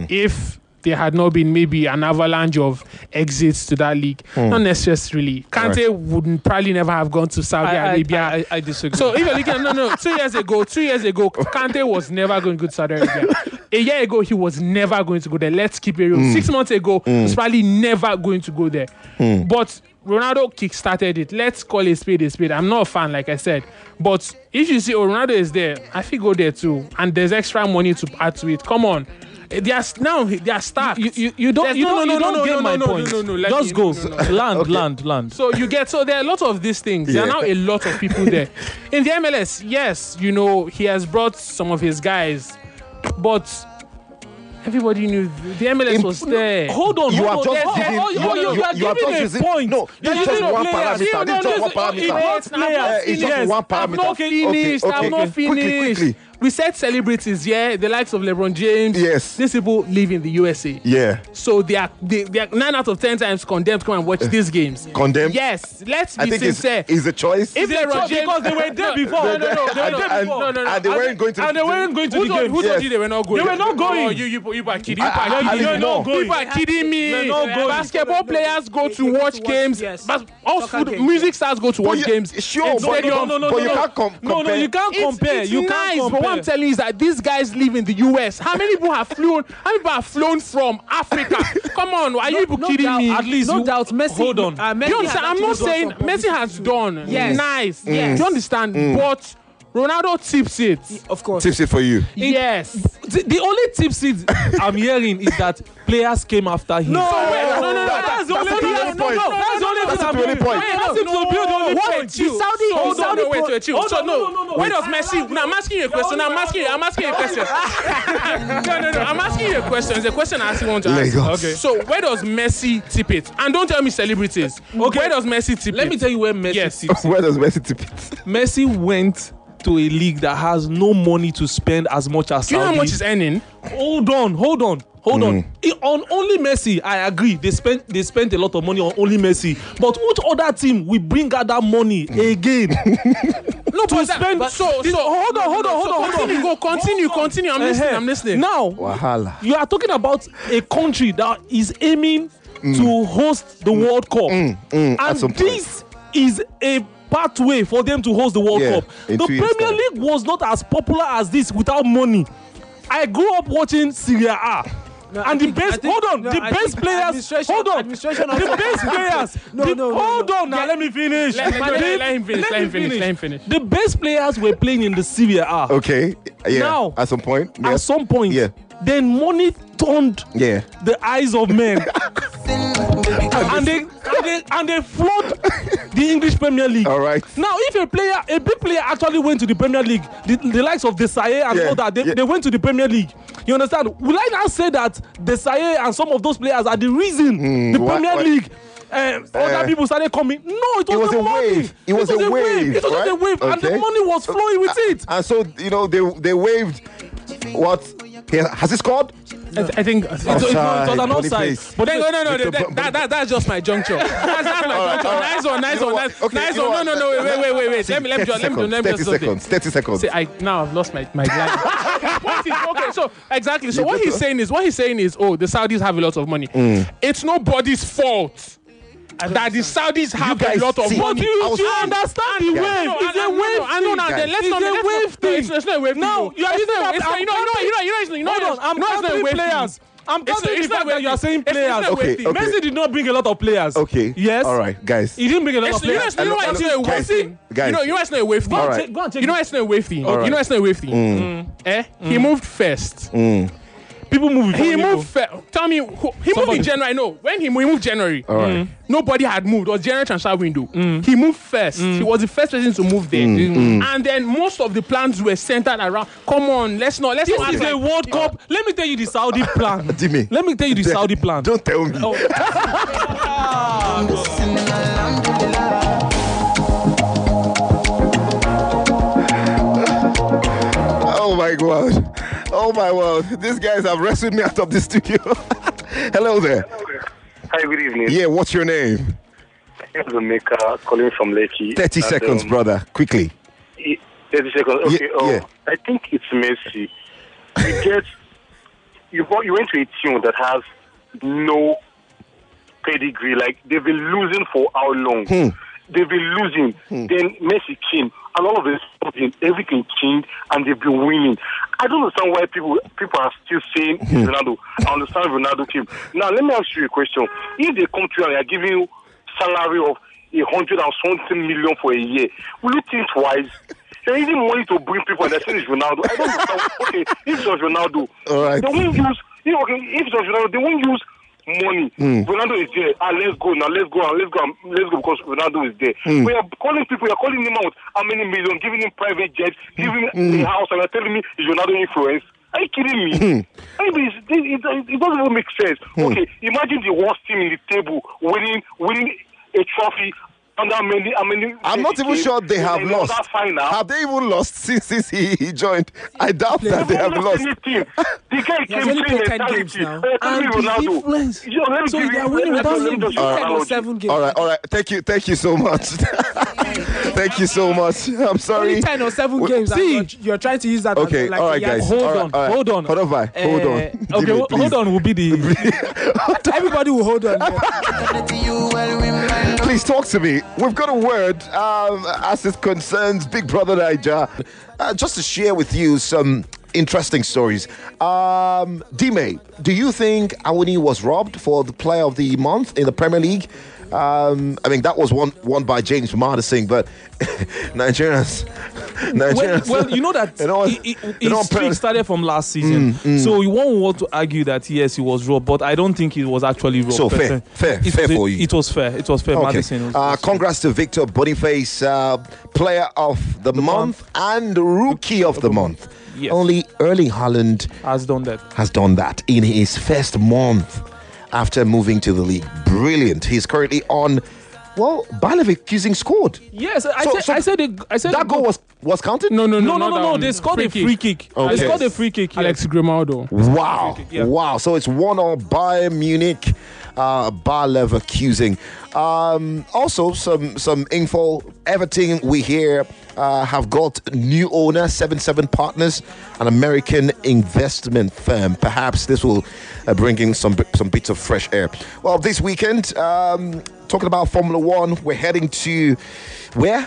Speaker 13: if there had not been maybe an avalanche of exits to that league?
Speaker 3: Hmm.
Speaker 13: Not necessarily. Kante
Speaker 3: Right.
Speaker 13: wouldn't probably never have gone to Saudi
Speaker 3: I- I-
Speaker 13: Arabia.
Speaker 3: I- I disagree.
Speaker 13: So if you're looking, no, no, two years ago, two years ago, Kante was never going to go to Saudi Arabia. A year ago, he was never going to go there. Let's keep it real.
Speaker 1: Mm.
Speaker 13: Six months ago,
Speaker 1: Mm.
Speaker 13: he's probably never going to go there.
Speaker 1: Mm.
Speaker 13: But Ronaldo kick-started it. Let's call a spade a spade. I'm not a fan, like I said. But if you see, oh, Ronaldo is there, I think go there too. And there's extra money to add to it. Come on. They are now they are stacked.
Speaker 3: You, you, you don't
Speaker 13: There's
Speaker 3: you
Speaker 13: no,
Speaker 3: don't,
Speaker 13: no,
Speaker 3: you
Speaker 13: no,
Speaker 3: don't
Speaker 13: no,
Speaker 3: get
Speaker 13: no,
Speaker 3: my
Speaker 13: no, no,
Speaker 3: point.
Speaker 13: no, no, let
Speaker 3: Just
Speaker 13: me-
Speaker 3: go
Speaker 13: no, no, no.
Speaker 3: land
Speaker 1: Okay.
Speaker 3: land land.
Speaker 13: So you get so there are a lot of these things. There are
Speaker 1: Yeah.
Speaker 13: now a lot of people there. In the M L S, yes, you know, he has brought some of his guys, but everybody knew the M L S
Speaker 1: Im-
Speaker 13: was there.
Speaker 3: Hold on,
Speaker 1: You
Speaker 3: hold
Speaker 1: have
Speaker 3: on.
Speaker 1: just
Speaker 3: Oh,
Speaker 1: given-
Speaker 3: oh,
Speaker 1: you
Speaker 3: oh,
Speaker 1: have-
Speaker 3: you,
Speaker 1: you-
Speaker 3: you are
Speaker 1: you have
Speaker 3: giving
Speaker 1: just
Speaker 3: a
Speaker 1: given-
Speaker 3: point.
Speaker 1: no,
Speaker 3: You are
Speaker 1: this is
Speaker 3: giving
Speaker 1: just
Speaker 3: a
Speaker 1: one
Speaker 3: player.
Speaker 1: parameter.
Speaker 3: See,
Speaker 1: This
Speaker 3: no,
Speaker 1: is just
Speaker 3: this-
Speaker 1: one
Speaker 3: oh,
Speaker 1: parameter.
Speaker 3: it makes
Speaker 13: I'm not
Speaker 3: players.
Speaker 1: Uh, it's just
Speaker 3: Yes.
Speaker 1: one parameter.
Speaker 13: I'm not
Speaker 1: Okay,
Speaker 13: finished.
Speaker 1: okay,
Speaker 13: I'm not
Speaker 1: okay. Quickly,
Speaker 13: finished.
Speaker 1: quickly.
Speaker 13: We said celebrities, yeah, the likes of LeBron James.
Speaker 1: Yes.
Speaker 13: These people live in the U S A.
Speaker 1: Yeah.
Speaker 13: So they are they, they are nine out of ten times condemned to come and watch these games.
Speaker 1: Condemned?
Speaker 13: Yes. Let's
Speaker 1: I
Speaker 13: be
Speaker 1: think it's,
Speaker 13: sincere.
Speaker 1: it's a choice.
Speaker 13: If
Speaker 3: It's a
Speaker 13: LeBron
Speaker 3: choice
Speaker 13: James,
Speaker 3: because they were there before.
Speaker 13: No, no, no, no,
Speaker 1: And-
Speaker 13: no,
Speaker 1: and-
Speaker 13: no,
Speaker 1: and-
Speaker 13: no, no, no.
Speaker 1: and they weren't going to
Speaker 3: and they weren't going to
Speaker 13: Who
Speaker 3: the
Speaker 13: told,
Speaker 3: game.
Speaker 13: who
Speaker 1: Yes.
Speaker 13: told you they were not going?
Speaker 3: They were not going.
Speaker 13: Oh, you, you, you are kidding. You
Speaker 1: I-
Speaker 13: are
Speaker 1: I- I
Speaker 13: kidding.
Speaker 1: didn't know.
Speaker 13: You are kidding me.
Speaker 3: They're not going.
Speaker 13: Basketball players go
Speaker 4: They-
Speaker 13: to
Speaker 4: they go
Speaker 13: watch
Speaker 4: to watch-
Speaker 13: games.
Speaker 4: yes.
Speaker 13: But all
Speaker 4: Soccer
Speaker 13: food,
Speaker 4: games,
Speaker 13: music stars go to
Speaker 1: But
Speaker 13: watch
Speaker 1: you-
Speaker 13: games.
Speaker 1: sure,
Speaker 13: in
Speaker 1: but-
Speaker 13: stadiums.
Speaker 3: no, no,
Speaker 1: but
Speaker 3: no,
Speaker 1: you
Speaker 3: no.
Speaker 1: can't com-
Speaker 3: No, no,
Speaker 1: compare.
Speaker 3: you can't
Speaker 13: It's-
Speaker 3: compare.
Speaker 13: It's
Speaker 3: You
Speaker 13: nice,
Speaker 3: can't
Speaker 13: but
Speaker 3: compare.
Speaker 13: what I'm telling you is that these guys live in the U S. How many people have flown? How many people have flown from Africa? Come on, are you people
Speaker 4: no
Speaker 13: kidding
Speaker 4: doubt,
Speaker 13: me?
Speaker 3: At least
Speaker 4: no
Speaker 3: you-
Speaker 4: doubt, Messi.
Speaker 3: hold on.
Speaker 4: Uh, Messi
Speaker 13: You
Speaker 4: has
Speaker 13: understand? I'm
Speaker 4: actually
Speaker 13: not
Speaker 4: done
Speaker 13: saying
Speaker 4: some
Speaker 13: Messi has
Speaker 4: publicity.
Speaker 13: done.
Speaker 4: Yes.
Speaker 13: Nice.
Speaker 4: Yes.
Speaker 13: Do you understand? But Ronaldo tips it.
Speaker 4: Of course.
Speaker 1: Tips it for you.
Speaker 13: Yes.
Speaker 3: The, the only tips is I'm hearing is that players came after him.
Speaker 1: No,
Speaker 13: wait, no, no, no,
Speaker 1: that-
Speaker 3: that's the
Speaker 1: that's
Speaker 3: only
Speaker 1: the
Speaker 3: thing.
Speaker 1: only
Speaker 3: No,
Speaker 1: point.
Speaker 3: no, that's the only
Speaker 1: That's
Speaker 3: thing I'm
Speaker 1: the only
Speaker 3: hearing.
Speaker 1: point.
Speaker 3: Wait, that's it to build the only
Speaker 13: What?
Speaker 3: point.
Speaker 13: The Saudi,
Speaker 3: Hold
Speaker 13: the
Speaker 3: on,
Speaker 13: Saudi,
Speaker 3: no,
Speaker 13: wait,
Speaker 3: wait.
Speaker 13: wait, chill.
Speaker 3: Hold
Speaker 13: So
Speaker 3: on,
Speaker 13: no,
Speaker 3: no, no, no.
Speaker 13: where does
Speaker 3: I
Speaker 13: Messi?
Speaker 3: love
Speaker 13: No, I'm
Speaker 3: you.
Speaker 13: asking you a question. No, I'm asking you. I'm asking you a question. no, no, no. I'm asking you a question. It's a question I actually want to ask.
Speaker 1: Lagos.
Speaker 13: Okay. So where does Messi tip it? And don't tell me celebrities.
Speaker 3: Okay.
Speaker 13: Where does Messi tip it?
Speaker 3: Let me tell you where Messi
Speaker 13: Yes.
Speaker 3: tips.
Speaker 1: Where does Messi tip it?
Speaker 3: Messi went to a league that has no money to spend as much as
Speaker 13: Do you know how
Speaker 3: Saudi.
Speaker 13: much he's earning?
Speaker 3: Hold on, hold on, hold on. I- on only Messi, I agree. They spent they spent a lot of money on only Messi. But which other team will bring out that money again?
Speaker 13: No,
Speaker 3: to
Speaker 13: but that-
Speaker 3: spend.
Speaker 13: but so,
Speaker 3: this-
Speaker 13: so
Speaker 3: hold on, hold on, hold
Speaker 13: so
Speaker 3: on, hold on.
Speaker 13: Continue, go, continue, continue. I'm listening.
Speaker 3: Eh-heh.
Speaker 13: I'm listening.
Speaker 3: Now,
Speaker 1: Wahala.
Speaker 3: you are talking about a country that is aiming to host the World Cup,
Speaker 1: mm, at some
Speaker 3: and
Speaker 1: point.
Speaker 3: this is a pathway for them to host the World
Speaker 1: Yeah,
Speaker 3: Cup.
Speaker 1: in
Speaker 3: The
Speaker 1: two years'
Speaker 3: Premier
Speaker 1: time.
Speaker 3: League was not as popular as this without money. I grew up watching Serie A.
Speaker 4: No, I
Speaker 3: and the
Speaker 4: think- I
Speaker 3: best,
Speaker 4: think-
Speaker 3: hold on,
Speaker 4: no,
Speaker 3: the
Speaker 4: I
Speaker 3: best
Speaker 4: think
Speaker 3: players,
Speaker 4: administration-
Speaker 3: hold on,
Speaker 4: administration
Speaker 3: the
Speaker 4: also-
Speaker 3: best players,
Speaker 4: No,
Speaker 3: the-
Speaker 4: no, no,
Speaker 3: hold
Speaker 4: no.
Speaker 3: on, now
Speaker 4: Yeah.
Speaker 3: let me finish.
Speaker 13: Let- let- let-
Speaker 3: The-
Speaker 13: let him finish, let him finish, let him finish.
Speaker 3: The best players were playing in the Serie A.
Speaker 1: Okay. Yeah.
Speaker 3: Now,
Speaker 1: at some point.
Speaker 3: At
Speaker 1: Yes.
Speaker 3: some point,
Speaker 1: Yeah.
Speaker 3: then money turned
Speaker 1: Yeah.
Speaker 3: the eyes of men, and they and they and they flood the English Premier League.
Speaker 1: All right.
Speaker 3: Now, if a player, a big player, actually went to the Premier League, the, the likes of Desailly and
Speaker 1: Yeah,
Speaker 3: all that, they,
Speaker 1: yeah.
Speaker 3: they went to the Premier League. You understand? Will I now say that Desailly and some of those players are the reason
Speaker 1: Mm,
Speaker 3: the
Speaker 1: why-
Speaker 3: Premier
Speaker 1: why-
Speaker 3: League uh, other people started coming. No, it was,
Speaker 1: It was
Speaker 3: the
Speaker 1: a
Speaker 3: money.
Speaker 1: wave. It was a wave,
Speaker 3: It was just a
Speaker 1: right?
Speaker 3: wave, and the
Speaker 1: Okay.
Speaker 3: money was flowing with it.
Speaker 1: And so, you know, they they waved what? He- Has he scored?
Speaker 13: I, th- I think
Speaker 3: It, it, was- it was an
Speaker 1: Boniface.
Speaker 3: offside.
Speaker 13: But then, no, no, no,
Speaker 1: Victor
Speaker 13: that,
Speaker 1: Bo-
Speaker 13: that, that, that's just my juncture. That's, that's my
Speaker 1: All right,
Speaker 13: juncture.
Speaker 1: all right.
Speaker 13: Nice one, nice
Speaker 1: You know
Speaker 13: one,
Speaker 1: what?
Speaker 13: nice,
Speaker 1: Okay,
Speaker 13: nice
Speaker 1: you know
Speaker 13: one. No,
Speaker 1: what?
Speaker 13: no, no, wait, wait, wait, wait. Let me, let me just, let me, let me
Speaker 1: thirty
Speaker 13: just stop
Speaker 1: seconds.
Speaker 13: there.
Speaker 1: thirty seconds.
Speaker 13: See, I now I've lost my my line. What is- okay, so exactly. So what he's saying is, what he's saying is, oh, the Saudis have a lot of money.
Speaker 1: Mm.
Speaker 13: It's nobody's fault that the Saudis have
Speaker 1: guys
Speaker 13: a lot of
Speaker 1: see,
Speaker 3: But
Speaker 13: money.
Speaker 3: do you,
Speaker 1: I was-
Speaker 3: do you understand the
Speaker 1: Guys.
Speaker 3: wave?
Speaker 13: No,
Speaker 3: It's
Speaker 13: I-
Speaker 3: a
Speaker 13: I-
Speaker 3: wave
Speaker 13: I know now.
Speaker 1: thing,
Speaker 13: Then
Speaker 1: guys.
Speaker 13: let's
Speaker 3: It's
Speaker 13: not.
Speaker 3: a
Speaker 13: let's
Speaker 3: wave
Speaker 13: not- no,
Speaker 3: thing.
Speaker 13: It's, it's not a wave thing.
Speaker 3: Now,
Speaker 13: no.
Speaker 3: you are
Speaker 13: It's
Speaker 3: using
Speaker 13: not-
Speaker 3: that-
Speaker 13: it's not-
Speaker 3: I'm
Speaker 13: You know, you know, you know, you know, it's- you know,
Speaker 3: Hold on,
Speaker 13: it's-
Speaker 3: I'm
Speaker 13: no, it's not a
Speaker 3: counting
Speaker 13: wave thing.
Speaker 3: players. I'm
Speaker 13: It's-
Speaker 3: counting
Speaker 13: it's
Speaker 3: the
Speaker 13: not
Speaker 3: fact that
Speaker 13: wave
Speaker 3: you are
Speaker 13: thing.
Speaker 3: saying
Speaker 13: It's- it's
Speaker 3: players.
Speaker 13: not wave
Speaker 1: Okay,
Speaker 13: thing.
Speaker 1: okay.
Speaker 3: Messi did not bring a lot of players.
Speaker 1: Okay.
Speaker 3: Yes.
Speaker 1: All right, guys.
Speaker 3: He didn't bring a lot
Speaker 13: It's,
Speaker 3: of
Speaker 13: you know,
Speaker 3: players.
Speaker 13: it's, you know why it's not a wave
Speaker 1: Guys.
Speaker 13: thing?
Speaker 1: Guys.
Speaker 13: You know, you know why it's not a wave thing?
Speaker 1: All
Speaker 3: Go and
Speaker 1: right.
Speaker 3: check- go and check
Speaker 13: You know
Speaker 3: it.
Speaker 13: why it's not a wave thing?
Speaker 1: All
Speaker 13: You
Speaker 1: right.
Speaker 13: know why it's not a wave thing? Eh? He moved first.
Speaker 3: People move.
Speaker 13: He
Speaker 3: before
Speaker 13: moved first. Tell me, who, he
Speaker 3: Somebody.
Speaker 13: moved in January. No, when he, he moved January,
Speaker 1: All right.
Speaker 13: nobody had moved. It was January transfer window. He moved first. He was the first person to move there. And then most of the plans were centered around. Come on, let's not. Let's
Speaker 3: This
Speaker 13: not.
Speaker 3: is
Speaker 13: act
Speaker 3: a
Speaker 13: like-
Speaker 3: World Cup. Let me tell you the Saudi plan.
Speaker 1: Dimi.
Speaker 3: Let me tell you the Saudi plan.
Speaker 1: Don't tell me.
Speaker 3: Oh.
Speaker 1: Oh my god. Oh my word. These guys have wrestled me out of the studio. Hello there.
Speaker 15: Hi, good evening.
Speaker 1: Yeah, what's your name?
Speaker 15: It's the maker calling from Lekki.
Speaker 1: thirty
Speaker 15: And,
Speaker 1: seconds,
Speaker 15: um,
Speaker 1: brother. Quickly.
Speaker 15: i- thirty seconds. Okay.
Speaker 1: Yeah,
Speaker 15: oh,
Speaker 1: yeah.
Speaker 15: I think it's Messi. You get you go, you went to a team that has no pedigree. Like they've been losing for how long?
Speaker 1: Hmm.
Speaker 15: They've been losing. Then Messi came, and all of this everything changed, and they've been winning. I don't understand why people people are still saying it's Ronaldo. I understand Ronaldo came. Now let me ask you a question. If they come to you and they are giving you salary of a hundred and something million for a year, will you think twice? They're using money to bring people and they're saying it's Ronaldo. I don't understand. Okay, if it was Ronaldo,
Speaker 1: All right.
Speaker 15: they won't use. You know, okay, if it was Ronaldo, they won't use money.
Speaker 1: Mm.
Speaker 15: Ronaldo is there. Ah, let's go now. Let's go and let's go and let's go because Ronaldo is there.
Speaker 1: Mm.
Speaker 15: We are calling people. We are calling him out. How many million? Giving him private jets. Giving him
Speaker 1: Mm.
Speaker 15: a house, and you're telling me it's Ronaldo influence. Are you kidding me?
Speaker 1: Mm.
Speaker 15: I mean, it's- it, it, it doesn't even make sense.
Speaker 1: Mm.
Speaker 15: Okay, imagine the worst team in the table winning winning a trophy. Under how many, how many
Speaker 1: I'm not even sure they have
Speaker 15: in
Speaker 1: lost.
Speaker 15: another Final.
Speaker 1: Have they even lost since, since he, he joined? I doubt that they have lost.
Speaker 15: Anything. The guy
Speaker 4: He has
Speaker 15: came
Speaker 4: only
Speaker 15: playing
Speaker 4: played ten
Speaker 15: mentality.
Speaker 4: games now.
Speaker 15: Uh, tell me
Speaker 3: And the
Speaker 15: Ronaldo.
Speaker 3: influence.
Speaker 15: Yo, let me
Speaker 3: So
Speaker 15: give
Speaker 3: they
Speaker 15: you-
Speaker 3: are winning
Speaker 15: let me-
Speaker 3: without
Speaker 15: let me
Speaker 3: him.
Speaker 15: just use
Speaker 1: All right.
Speaker 4: Ten or
Speaker 15: analogy.
Speaker 4: seven games.
Speaker 1: All right, all right. Thank you, thank you so much. Thank you so much. I'm sorry.
Speaker 4: Only ten or seven
Speaker 1: Wait,
Speaker 4: games. and
Speaker 3: see.
Speaker 4: you're, you're trying to use that. as
Speaker 1: Okay,
Speaker 4: like
Speaker 1: all
Speaker 4: a
Speaker 1: right, guys.
Speaker 4: yardstick.
Speaker 3: Hold
Speaker 1: All right,
Speaker 3: on,
Speaker 1: all right.
Speaker 3: hold on.
Speaker 1: Hold on, bye. Hold on.
Speaker 3: Uh, okay,
Speaker 1: Jimmy,
Speaker 3: ho-
Speaker 1: please.
Speaker 3: hold on. Will be the.
Speaker 4: Everybody will hold on. Yeah.
Speaker 1: Please talk to me. We've got a word um, as it concerns Big Brother Niger. Uh, just to share with you some interesting stories. Um, D-May, do you think Awuni was robbed for the Player of the Month in the Premier League? Um, I mean, that was won, won by James Madison, but Nigerians...
Speaker 3: Well,
Speaker 1: Nigerians
Speaker 3: well, you know that
Speaker 1: You know what-
Speaker 3: he- he-
Speaker 1: you know
Speaker 3: his
Speaker 1: what,
Speaker 3: streak started from last season.
Speaker 1: Mm, mm.
Speaker 3: So you won't want to argue that yes, he was robbed, but I don't think he was actually robbed.
Speaker 1: So
Speaker 3: per
Speaker 1: fair,
Speaker 3: se.
Speaker 1: fair,
Speaker 3: it
Speaker 1: fair
Speaker 3: was,
Speaker 1: for you.
Speaker 3: It was fair. It was fair.
Speaker 1: Okay.
Speaker 3: Madison was,
Speaker 1: Uh, congrats to Victor Boniface, uh, Player of the, month, and Rookie of the Month.
Speaker 3: Yes.
Speaker 1: Only Erling Haaland
Speaker 3: has done that.
Speaker 1: has done that in his first month after moving to the league. Brilliant. He's currently on. Well, Bayer Leverkusen scored.
Speaker 3: Yes, I
Speaker 1: So-
Speaker 3: said.
Speaker 1: so
Speaker 3: I said. It, I said
Speaker 1: that goal was was counted.
Speaker 13: No, no,
Speaker 3: No,
Speaker 13: no,
Speaker 3: no, no,
Speaker 13: not
Speaker 3: no.
Speaker 13: that
Speaker 3: They
Speaker 13: one.
Speaker 3: scored
Speaker 13: Free
Speaker 3: a
Speaker 13: kick.
Speaker 3: free kick.
Speaker 1: Okay.
Speaker 3: They scored a free kick. Yes.
Speaker 13: Alex Grimaldo.
Speaker 1: Wow,
Speaker 3: Yeah.
Speaker 1: wow. So it's one all Bayern Munich, uh, Bayer Leverkusen. Um, also, some some info. Everton, we hear, uh, have got new owner, seven seven Partners, an American investment firm. Perhaps this will uh, bring in some some bits of fresh air. Well, this weekend, um, talking about Formula One, we're heading to where?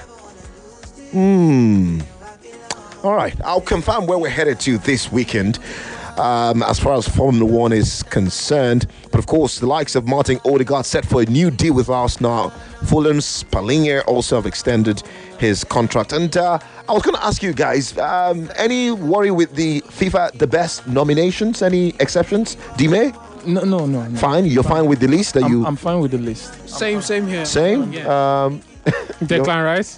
Speaker 1: Hmm. All right, I'll confirm where we're headed to this weekend. Um, as far as Formula One is concerned, but of course, the likes of Martin Odegaard set for a new deal with Arsenal. Fulham's Pallinger also have extended his contract. And uh, I was going to ask you guys, um, any worry with the FIFA The Best nominations? Any exceptions? D-May?
Speaker 3: No, no, no. no.
Speaker 1: Fine, you're fine with the list that
Speaker 3: I'm,
Speaker 1: you...
Speaker 3: I'm fine with the list.
Speaker 4: Same, same here.
Speaker 1: Same?
Speaker 4: Yeah.
Speaker 1: Um,
Speaker 13: Declan Rice.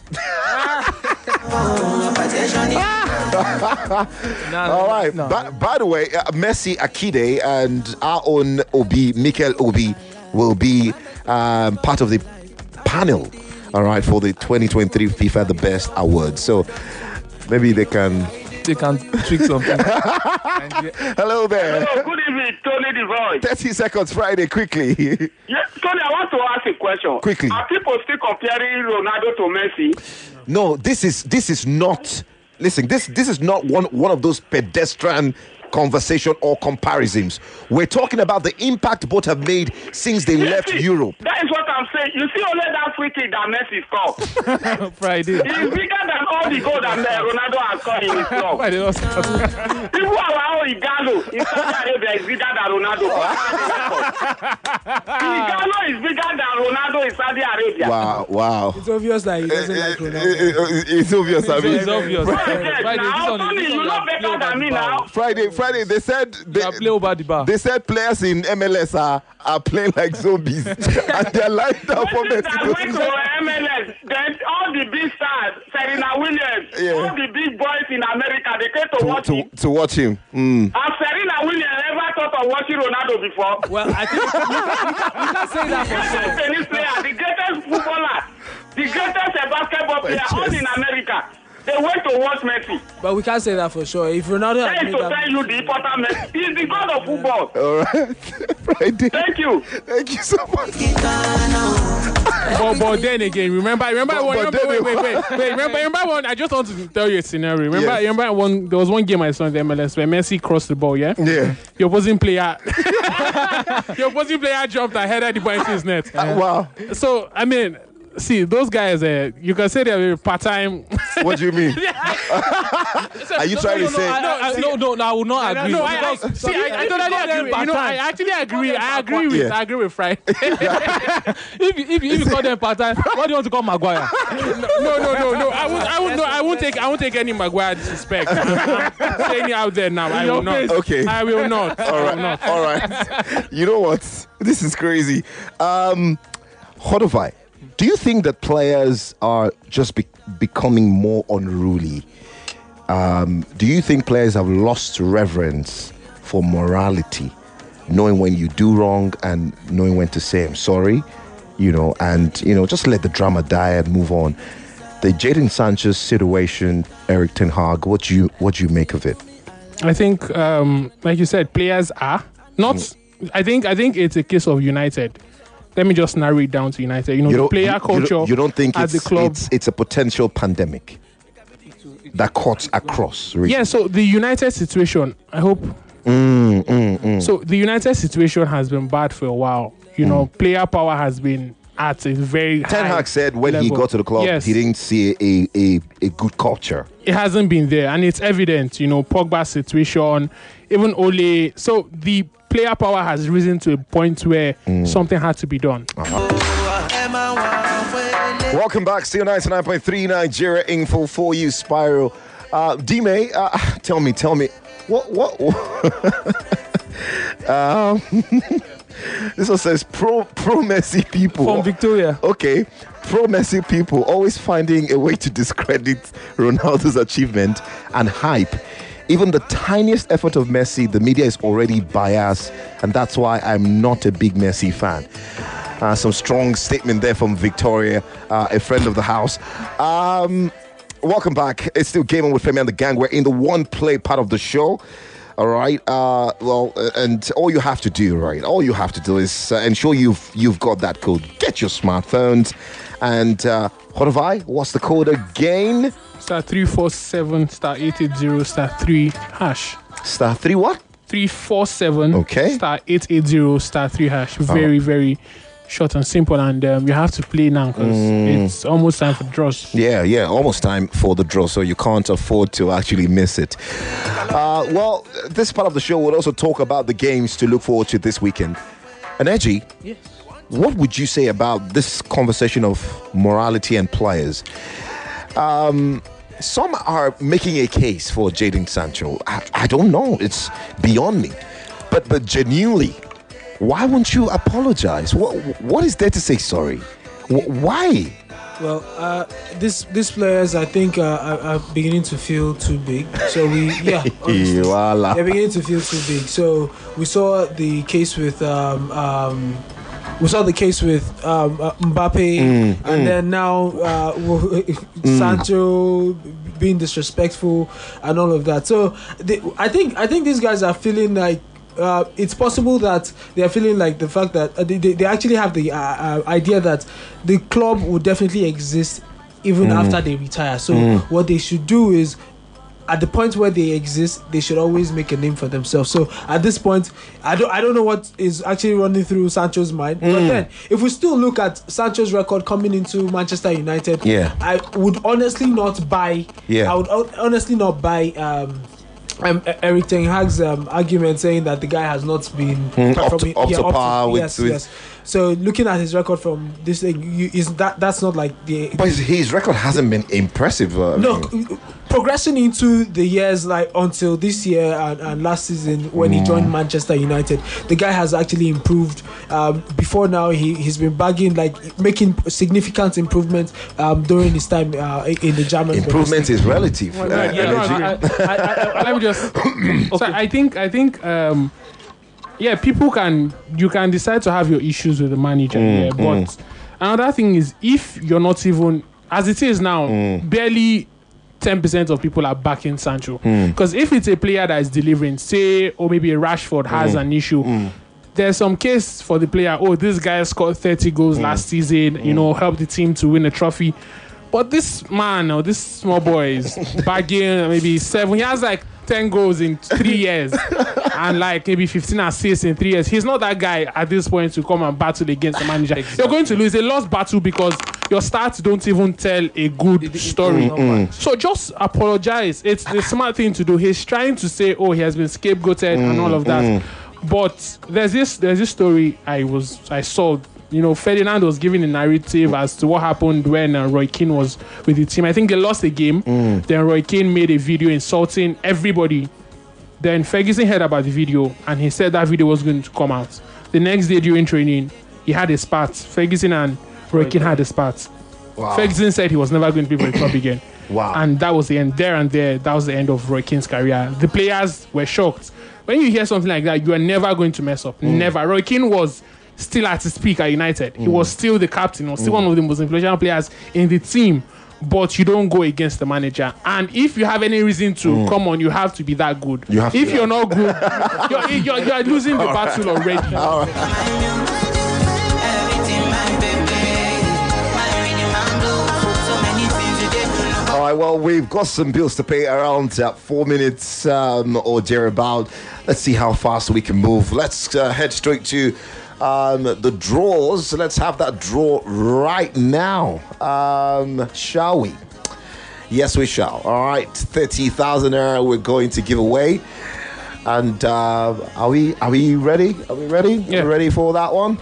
Speaker 1: All right. By, by the way, uh, Messi Akide and our own Obi, Mikel Obi, will be um, part of the panel, all right, for the twenty twenty-three FIFA The Best Awards. So maybe they can...
Speaker 3: They can tweak something.
Speaker 1: Hello there.
Speaker 16: Hello, good evening, Tony the Voice.
Speaker 1: thirty seconds Friday, quickly.
Speaker 16: Yes, Tony, I want to ask a question.
Speaker 1: Quickly.
Speaker 16: Are people still comparing Ronaldo to Messi?
Speaker 1: No, this is this is not. Listen, this this is not one one of those pedestrian conversation or comparisons. We're talking about the impact both have made since they
Speaker 16: Yes,
Speaker 1: left
Speaker 16: see,
Speaker 1: Europe.
Speaker 16: That is what I'm saying. You see only that free kick that Messi scored.
Speaker 3: Friday.
Speaker 16: It's bigger than all the goals that uh, Ronaldo has scored in his club.
Speaker 3: Friday lost.
Speaker 16: People allow Igalo in Saudi Arabia is bigger than Ronaldo. Igalo is bigger than Ronaldo in Saudi Arabia.
Speaker 1: Wow, wow.
Speaker 4: It's obvious that he doesn't like Ronaldo.
Speaker 1: It's obvious. I mean,
Speaker 3: It's obvious.
Speaker 16: Friday,
Speaker 3: Friday, this
Speaker 16: now,
Speaker 3: one is-
Speaker 16: Tony,
Speaker 3: this
Speaker 16: you
Speaker 3: one
Speaker 16: know
Speaker 3: is
Speaker 16: better than me now.
Speaker 1: Friday, Friday. They said they,
Speaker 3: play over the bar.
Speaker 1: they said players in M L S are, are playing like zombies, and they're lined up for
Speaker 16: Messi that went
Speaker 1: Mexico.
Speaker 16: to M L S, then all the big stars, Serena Williams,
Speaker 1: Yeah.
Speaker 16: all the big boys in America, they came to,
Speaker 1: To,
Speaker 16: watch
Speaker 1: to,
Speaker 16: him.
Speaker 1: to watch him. Mm.
Speaker 16: Has Serena Williams ever thought of watching Ronaldo before?
Speaker 4: Well, I think we can't, we can't, we can't say that
Speaker 16: The
Speaker 4: for
Speaker 16: greatest
Speaker 4: sure.
Speaker 16: tennis player, the greatest footballer, the greatest uh, basketball player, all in America. They went to watch Messi.
Speaker 4: But we can't say that for sure. If Ronaldo
Speaker 16: That
Speaker 4: had
Speaker 16: is
Speaker 4: made
Speaker 16: to
Speaker 4: that,
Speaker 16: tell you the important Messi. He's the god of football.
Speaker 1: All right, Friday.
Speaker 16: Thank you.
Speaker 1: Thank you so much.
Speaker 13: but, but then again, remember, remember,
Speaker 1: But-
Speaker 13: one,
Speaker 1: but
Speaker 13: remember, wait,
Speaker 1: then-
Speaker 13: wait, wait, wait, remember, remember one. I just want to tell you a scenario. Remember,
Speaker 1: Yes.
Speaker 13: remember one. There was one game I saw in the M L S where Messi crossed the ball. Yeah,
Speaker 1: Yeah.
Speaker 13: Your opposing player, your opposing player jumped and headed the ball into his net.
Speaker 1: Uh, wow.
Speaker 13: So I mean, see those guys. Uh, you can say they're part time.
Speaker 1: What do you mean? Are you
Speaker 3: No,
Speaker 1: trying
Speaker 3: no,
Speaker 1: to
Speaker 3: no,
Speaker 1: say?
Speaker 3: I, I, no, no, no, I will not agree.
Speaker 13: No, I, I,
Speaker 3: because
Speaker 13: see, I, I totally agree. With, you know, I actually agree. I agree with.
Speaker 1: Yeah.
Speaker 13: I agree with Friday.
Speaker 3: if, you- if, you- if you call them part time, what do you want to call Maguire?
Speaker 13: No, no, no, no. I won't. I won't. No, I won't take. I won't take any Maguire disrespect. I'm saying it out there now. I will not.
Speaker 1: Okay.
Speaker 13: I will not.
Speaker 1: All
Speaker 13: I will
Speaker 1: right.
Speaker 13: not.
Speaker 1: All right. You know what? This is crazy. Um, Hodovai, do you think that players are just be- becoming more unruly? Um, do you think players have lost reverence for morality, knowing when you do wrong and knowing when to say I'm sorry, you know, and you know, just let the drama die and move on? The Jadon Sancho situation, Eric Ten Hag, what do you what do you make of it?
Speaker 13: I think, um, like you said, players are not.
Speaker 1: Mm.
Speaker 13: I think. I think it's a case of United. Let me just narrow it down to United. You know,
Speaker 1: You
Speaker 13: the
Speaker 1: don't,
Speaker 13: player
Speaker 1: you- you
Speaker 13: culture
Speaker 1: don't, you don't think
Speaker 13: at
Speaker 1: it's,
Speaker 13: the club.
Speaker 1: it's it's a potential pandemic that cuts across? Really?
Speaker 13: Yeah. So the United situation. I hope.
Speaker 1: Mm, mm, mm.
Speaker 13: So the United situation has been bad for a while. You know, player power has been at a very
Speaker 1: Ten
Speaker 13: high
Speaker 1: Hag said when he
Speaker 13: level.
Speaker 1: got to the club,
Speaker 13: Yes.
Speaker 1: he didn't see a, a, a good culture.
Speaker 13: It hasn't been there, and it's evident. You know, Pogba's situation, even Ole. So the player power has risen to a point where something had to be done.
Speaker 1: Welcome back, Steel ninety-nine point three Nigeria Info for you, Spiral. Uh, D-May, uh, tell me, tell me, what, what? um, this one says pro pro Messi people
Speaker 3: From Victoria.
Speaker 1: Okay, pro Messi people always finding a way to discredit Ronaldo's achievement and hype. Even the tiniest effort of Messi, the media is already biased, and that's why I'm not a big Messi fan. Uh, some strong statement there from Victoria, uh, a friend of the house. Um, welcome back. It's still Gaming with Femi and the gang. We're in the one play part of the show. All right. Uh, well, uh, and all you have to do, right? All you have to do is uh, ensure you've you've got that code. Get your smartphones, and uh, Hodovai, what's the code again?
Speaker 13: Star three four seven star eight eight zero star three hash.
Speaker 1: Star three what?
Speaker 13: Three four seven.
Speaker 1: Okay.
Speaker 13: Star eight eight zero star three hash. Very very short and simple, and um, you have to play now because
Speaker 1: Mm.
Speaker 13: it's almost time for draws.
Speaker 1: Yeah, yeah, almost time for the draw, so you can't afford to actually miss it. Uh, well, this part of the show will also talk about the games to look forward to this weekend. And Edgy,
Speaker 4: Yes.
Speaker 1: what would you say about this conversation of morality and players? Um, some are making a case for Jadon Sancho. I, I don't know. It's beyond me. But but genuinely, why won't you apologize? What what is there to say sorry? Wh- Why?
Speaker 4: Well, uh, this these players, I think, uh, are, are beginning to feel too big. So we, yeah, honestly,
Speaker 1: Voila.
Speaker 4: they're beginning to feel too big. So we saw the case with um, um, we saw the case with um, uh, Mbappe,
Speaker 1: Mm,
Speaker 4: and
Speaker 1: mm.
Speaker 4: then now uh,
Speaker 1: Mm.
Speaker 4: Sancho being disrespectful and all of that. So they, I think I think these guys are feeling like. Uh, it's possible that they are feeling like the fact that uh, they, they, they actually have the uh, uh, idea that the club will definitely exist even
Speaker 1: Mm.
Speaker 4: after they retire. So
Speaker 1: Mm.
Speaker 4: what they should do is, at the point where they exist, they should always make a name for themselves. So at this point, I don't I don't know what is actually running through Sancho's mind. But
Speaker 1: Mm.
Speaker 4: then, if we still look at Sancho's record coming into Manchester United,
Speaker 1: Yeah.
Speaker 4: I would honestly not buy.
Speaker 1: Yeah.
Speaker 4: I would hon- honestly not buy. Um, um, E- Eric Ten Hag's um, argument saying that the guy has not been
Speaker 1: Mm, up to-
Speaker 4: performing-
Speaker 1: up to par with-
Speaker 4: yes,
Speaker 1: with-
Speaker 4: yes. So looking at his record from this thing, you, is that that's not like the
Speaker 1: But his, his record hasn't been impressive. Uh, I
Speaker 4: no,
Speaker 1: mean.
Speaker 4: progressing into the years like until this year and, and last season when he
Speaker 1: Mm.
Speaker 4: joined Manchester United, the guy has actually improved. Um, before now, he he's been bagging like making significant improvements um, during his time uh, in the German
Speaker 1: Improvement is relative.
Speaker 13: Well,
Speaker 1: Uh,
Speaker 13: yeah, no,
Speaker 1: energy.
Speaker 13: I, I, I, I, let me just. So I think I think um, yeah, people can you can decide to have your issues with the manager,
Speaker 1: Mm,
Speaker 13: yeah, but
Speaker 1: mm.
Speaker 13: another thing is if you're not even as it is now,
Speaker 1: Mm.
Speaker 13: barely ten percent of people are backing Sancho.
Speaker 1: Mm.
Speaker 13: Because if it's a player that is delivering, say, or maybe a Rashford has
Speaker 1: Mm.
Speaker 13: an issue.
Speaker 1: Mm.
Speaker 13: There's some case for the player. Oh, this guy scored thirty goals
Speaker 1: Mm.
Speaker 13: last season. You know, helped the team to win a trophy. But this man or this small boy is bagging maybe seven. He has like ten goals in three years and like maybe fifteen assists in three years. He's not that guy at this point to come and battle against the manager. You're going to lose a lost battle because your stats don't even tell a good story.
Speaker 1: Mm, mm.
Speaker 13: So just apologize. It's the smart thing to do. He's trying to say, oh, he has been scapegoated and all of that.
Speaker 1: Mm.
Speaker 13: But there's this there's this story I was I saw. You know, Ferdinand was giving a narrative as to what happened when uh, Roy Keane was with the team. I think they lost the game.
Speaker 1: Mm.
Speaker 13: Then Roy Keane made a video insulting everybody. Then Ferguson heard about the video and he said that video was going to come out. The next day during training, he had a spat. Ferguson and Roy Keane had a spat.
Speaker 1: Wow.
Speaker 13: Ferguson said he was never going to be for the club again.
Speaker 1: Wow.
Speaker 13: And that was the end. There and there, that was the end of Roy Keane's career. The players were shocked. When you hear something like that, you are never going to mess up.
Speaker 1: Mm.
Speaker 13: Never. Roy Keane was still at his peak at United. He was still the captain. He was still
Speaker 1: Mm.
Speaker 13: one of the most influential players in the team. But you don't go against the manager. And if you have any reason to
Speaker 1: Mm.
Speaker 13: come on, you have to be that good.
Speaker 1: You have
Speaker 13: if
Speaker 1: to.
Speaker 13: you're not good, you're, you're, you're losing the battle already.
Speaker 1: All right. All right, well, we've got some bills to pay around uh, four minutes um, or thereabout. Let's see how fast we can move. Let's uh, head straight to um, the draws. Let's have that draw right now, um, shall we? Yes, we shall. All right, thirty thousand naira we're going to give away. And uh, are we are we ready? Are we ready?
Speaker 13: Yeah.
Speaker 1: Are we ready for that one?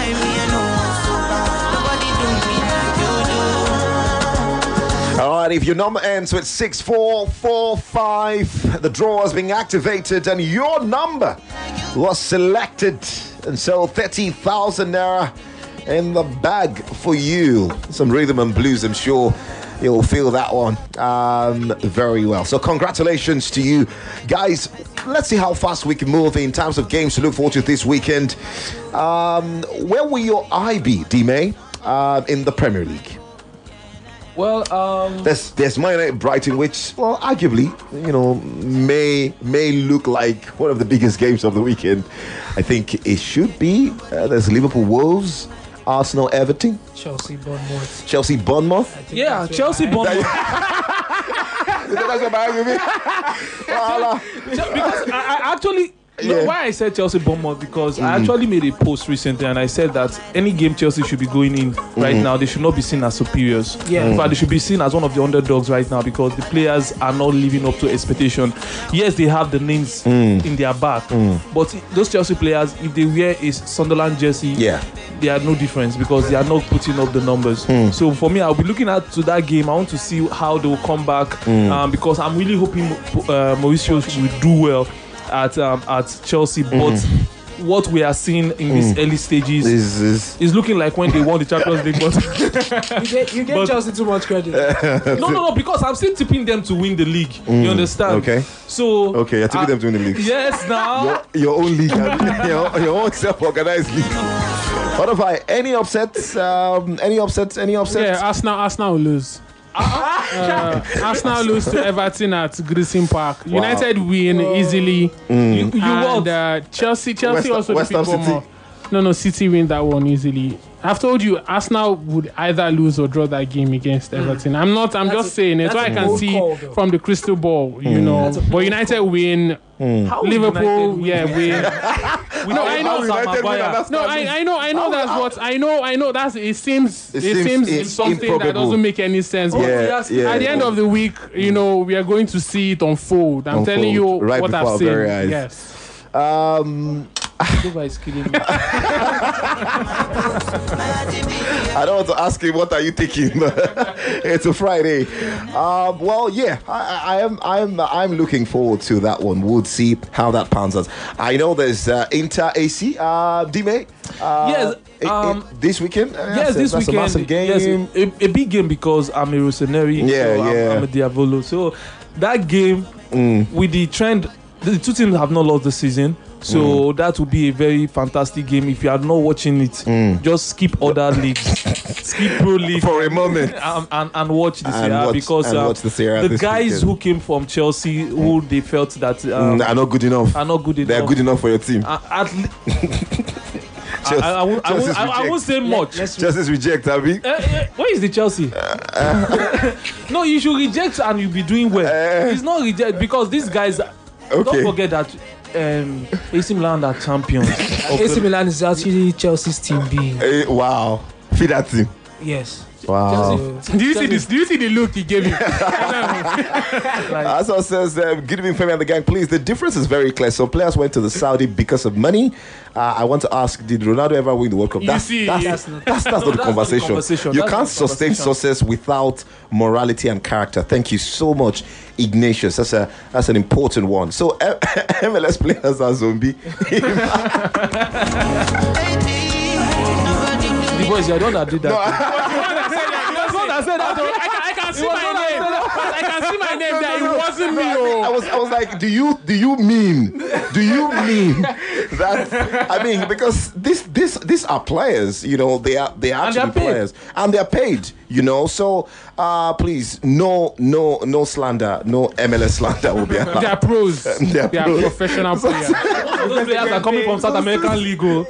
Speaker 1: All right, if your number ends with six four four five, the draw has been activated and your number was selected. And so thirty thousand naira in the bag for you. Some rhythm and blues, I'm sure you'll feel that one um, very well. So congratulations to you guys. Let's see how fast we can move in terms of games to look forward to this weekend. Um, where will your eye be, D-May, uh, in the Premier League?
Speaker 3: Well, um,
Speaker 1: There's there's Man United Brighton, which, well, arguably, you know, may may look like one of the biggest games of the weekend. I think it should be. Uh, there's Liverpool Wolves, Arsenal Everton,
Speaker 4: Chelsea, Bournemouth.
Speaker 1: Chelsea Bournemouth.
Speaker 3: yeah, Chelsea Bournemouth.
Speaker 1: That's what I'm with. Voila.
Speaker 3: Because I, I actually, you know
Speaker 1: Yeah.
Speaker 3: why I said Chelsea Bournemouth, because I
Speaker 1: Mm.
Speaker 3: actually made a post recently and I said that any game Chelsea should be going in right
Speaker 1: Mhm.
Speaker 3: now, they should not be seen as superiors.
Speaker 4: Yeah.
Speaker 3: In fact, they should be seen as one of the underdogs right now because the players are not living up to expectation. Yes, they have the names
Speaker 1: Mm.
Speaker 3: in their back,
Speaker 1: Mm.
Speaker 3: but those Chelsea players, if they wear a Sunderland jersey,
Speaker 1: Yeah.
Speaker 3: they are no difference because they are not putting up the numbers.
Speaker 1: Mm.
Speaker 3: So for me, I'll be looking at to that game. I want to see how they will come back
Speaker 1: Mm.
Speaker 3: um, because I'm really hoping uh, Mauricio will do well at um, at Chelsea. But what we are seeing in these
Speaker 1: Mm.
Speaker 3: early stages
Speaker 1: This is
Speaker 3: is looking like when they won the Champions League. But
Speaker 4: You get you get
Speaker 3: But-
Speaker 4: Chelsea too much credit.
Speaker 3: no, no, no, because I'm still tipping them to win the league.
Speaker 1: Mm.
Speaker 3: You understand?
Speaker 1: Okay.
Speaker 3: So
Speaker 1: Okay, you're tipping
Speaker 3: uh,
Speaker 1: them to win the league.
Speaker 3: Yes, now.
Speaker 1: Your, your own league, your, your own self-organized league. What if I any upsets? Um, any upsets? Any upsets?
Speaker 13: Yeah, Arsenal, Arsenal will lose. Uh, Arsenal lose to Everton at Goodison Park.
Speaker 1: Wow.
Speaker 13: United win easily.
Speaker 1: Mm.
Speaker 3: You, you
Speaker 13: and
Speaker 3: what?
Speaker 13: uh, Chelsea, Chelsea
Speaker 1: West-
Speaker 13: also
Speaker 1: West Ham
Speaker 13: defeat
Speaker 1: City.
Speaker 13: Bournemouth. No, no, City win that one easily. I've told you, Arsenal would either lose or draw that game against Everton. I'm not. I'm
Speaker 4: That's
Speaker 13: just
Speaker 4: a-
Speaker 13: saying it. So
Speaker 4: that's
Speaker 13: I
Speaker 4: a
Speaker 13: can
Speaker 4: bold
Speaker 13: see
Speaker 4: call, though.
Speaker 13: from the crystal ball, you
Speaker 1: Mm.
Speaker 13: know.
Speaker 4: That's a
Speaker 13: But
Speaker 4: bold
Speaker 13: United win.
Speaker 3: How will
Speaker 13: Liverpool,
Speaker 3: United win?
Speaker 13: yeah, win. No, I know.
Speaker 1: United win and
Speaker 3: Maguire.
Speaker 1: that's
Speaker 13: No,
Speaker 1: not
Speaker 13: I,
Speaker 1: it.
Speaker 13: I know, I know.
Speaker 1: How-
Speaker 13: That's
Speaker 1: how-
Speaker 13: what I know. I know. That's it. Seems
Speaker 1: It
Speaker 13: it,
Speaker 1: seems
Speaker 13: seems,
Speaker 1: i-
Speaker 13: something that
Speaker 1: improbable.
Speaker 13: doesn't make any sense.
Speaker 3: Oh,
Speaker 13: But
Speaker 1: Yeah,
Speaker 3: yes.
Speaker 1: yeah.
Speaker 13: at the end of the week, you know, we are going to see it unfold. I'm
Speaker 1: Unfold
Speaker 13: telling you
Speaker 1: right
Speaker 13: what
Speaker 1: before our
Speaker 13: I've seen.
Speaker 1: very eyes.
Speaker 13: Yes.
Speaker 1: Um,
Speaker 3: Dubai is killing me.
Speaker 1: I don't want to ask him what are you thinking. It's a Friday. Um, well, yeah, I, I am. I'm. I'm looking forward to that one. We'll see how that pans out. I know there's uh, Inter A C. Uh, D-May. Uh,
Speaker 3: Yes,
Speaker 1: i- i-
Speaker 3: um,
Speaker 1: this weekend. Uh,
Speaker 3: Yes,
Speaker 1: that's a-
Speaker 3: this
Speaker 1: that's
Speaker 3: weekend.
Speaker 1: a massive game.
Speaker 3: Yes, a, a big game because I'm a Rossoneri.
Speaker 1: Yeah,
Speaker 3: so I'm,
Speaker 1: yeah.
Speaker 3: I'm a Diavolo. So that game
Speaker 1: Mm.
Speaker 3: with the trend, the two teams have not lost the season. So
Speaker 1: Mm.
Speaker 3: that would be a very fantastic game. If you are not watching it,
Speaker 1: Mm.
Speaker 3: just skip other leagues, skip Pro League
Speaker 1: For a moment.
Speaker 3: and, and, and watch the
Speaker 1: And
Speaker 3: Serie A
Speaker 1: watch-
Speaker 3: because
Speaker 1: and
Speaker 3: uh,
Speaker 1: watch the Serie A
Speaker 3: the
Speaker 1: this
Speaker 3: guys
Speaker 1: weekend.
Speaker 3: who came from Chelsea, who they felt that um,
Speaker 1: Mm, are not good enough.
Speaker 3: are not good enough.
Speaker 1: They are good enough for your team.
Speaker 3: Uh, at le- I,
Speaker 1: Chelsea-
Speaker 3: I, I, won't, I, won't,
Speaker 1: Chelsea's
Speaker 3: I, I won't say much.
Speaker 1: Chelsea's reject, Abby.
Speaker 3: Uh, uh, where is the Chelsea? No, you should reject and you'll be doing well.
Speaker 1: Uh,
Speaker 3: it's not reject because these guys.
Speaker 1: Okay.
Speaker 3: Don't forget that um, A C Milan are champions. of
Speaker 4: A C
Speaker 3: the-
Speaker 4: Milan is actually Chelsea's team B.
Speaker 1: Eh, wow. Feed that team.
Speaker 4: Yes.
Speaker 1: Wow.
Speaker 4: Chelsea-
Speaker 13: Do you see this? Do you see the look he gave you?
Speaker 1: As I says, uh, good evening, Femi and the gang. Please, the difference is very clear. Some players went to the Saudi because of money. Uh, I want to ask, did Ronaldo ever win the World Cup?
Speaker 13: You
Speaker 1: That's,
Speaker 13: see,
Speaker 1: that's,
Speaker 13: that's
Speaker 1: that's,
Speaker 3: not-
Speaker 1: that's,
Speaker 3: No,
Speaker 1: not the
Speaker 3: that's not the
Speaker 1: conversation.
Speaker 3: conversation.
Speaker 1: You
Speaker 3: That's
Speaker 1: can't
Speaker 3: not the
Speaker 1: sustain
Speaker 3: conversation.
Speaker 1: success without morality and character. Thank you so much, Ignatius. That's a that's an important one. So M L S players are zombie.
Speaker 3: The boys, I don't agree that.
Speaker 1: No,
Speaker 13: I said that. I can, I can see
Speaker 3: was
Speaker 13: my
Speaker 3: not
Speaker 13: name.
Speaker 3: that.
Speaker 13: I can see my name
Speaker 1: No,
Speaker 13: there.
Speaker 1: no,
Speaker 13: It
Speaker 1: no.
Speaker 13: wasn't me.
Speaker 1: No, I,
Speaker 13: Oh.
Speaker 1: I was I was like, do you do you mean do you mean that? I mean, because this this these are players, you know, they are they are
Speaker 3: And they're
Speaker 1: actually
Speaker 3: paid.
Speaker 1: players and they're paid, you know. So uh please, no no no slander, no M L S slander will be
Speaker 13: They
Speaker 1: allowed.
Speaker 13: are pros.
Speaker 1: They are
Speaker 13: They are
Speaker 1: pros.
Speaker 13: professional players.
Speaker 3: Those players are coming from South American League. oh.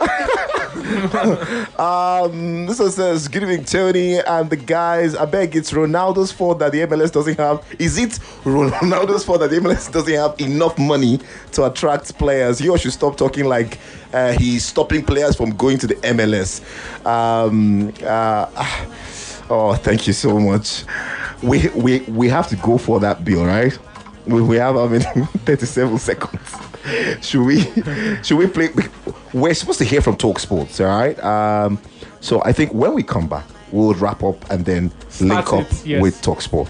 Speaker 1: Um, this one says, good evening, Tony and the guys. I beg, it's Ronaldo's fault that the M L S doesn't have. Is it Ronaldo's fault that the M L S doesn't have enough money to attract players? You all should stop talking like uh, he's stopping players from going to the M L S. Um, uh, oh, thank you so much. We we we have to go for that bill, right? We, we have how many? thirty-seven seconds. Should we should we play? We're supposed to hear from Talk Sports, all right? Um, so I think when we come back, we'll wrap up and then link
Speaker 13: Start
Speaker 1: up
Speaker 13: it, yes.
Speaker 1: with Talk Sport.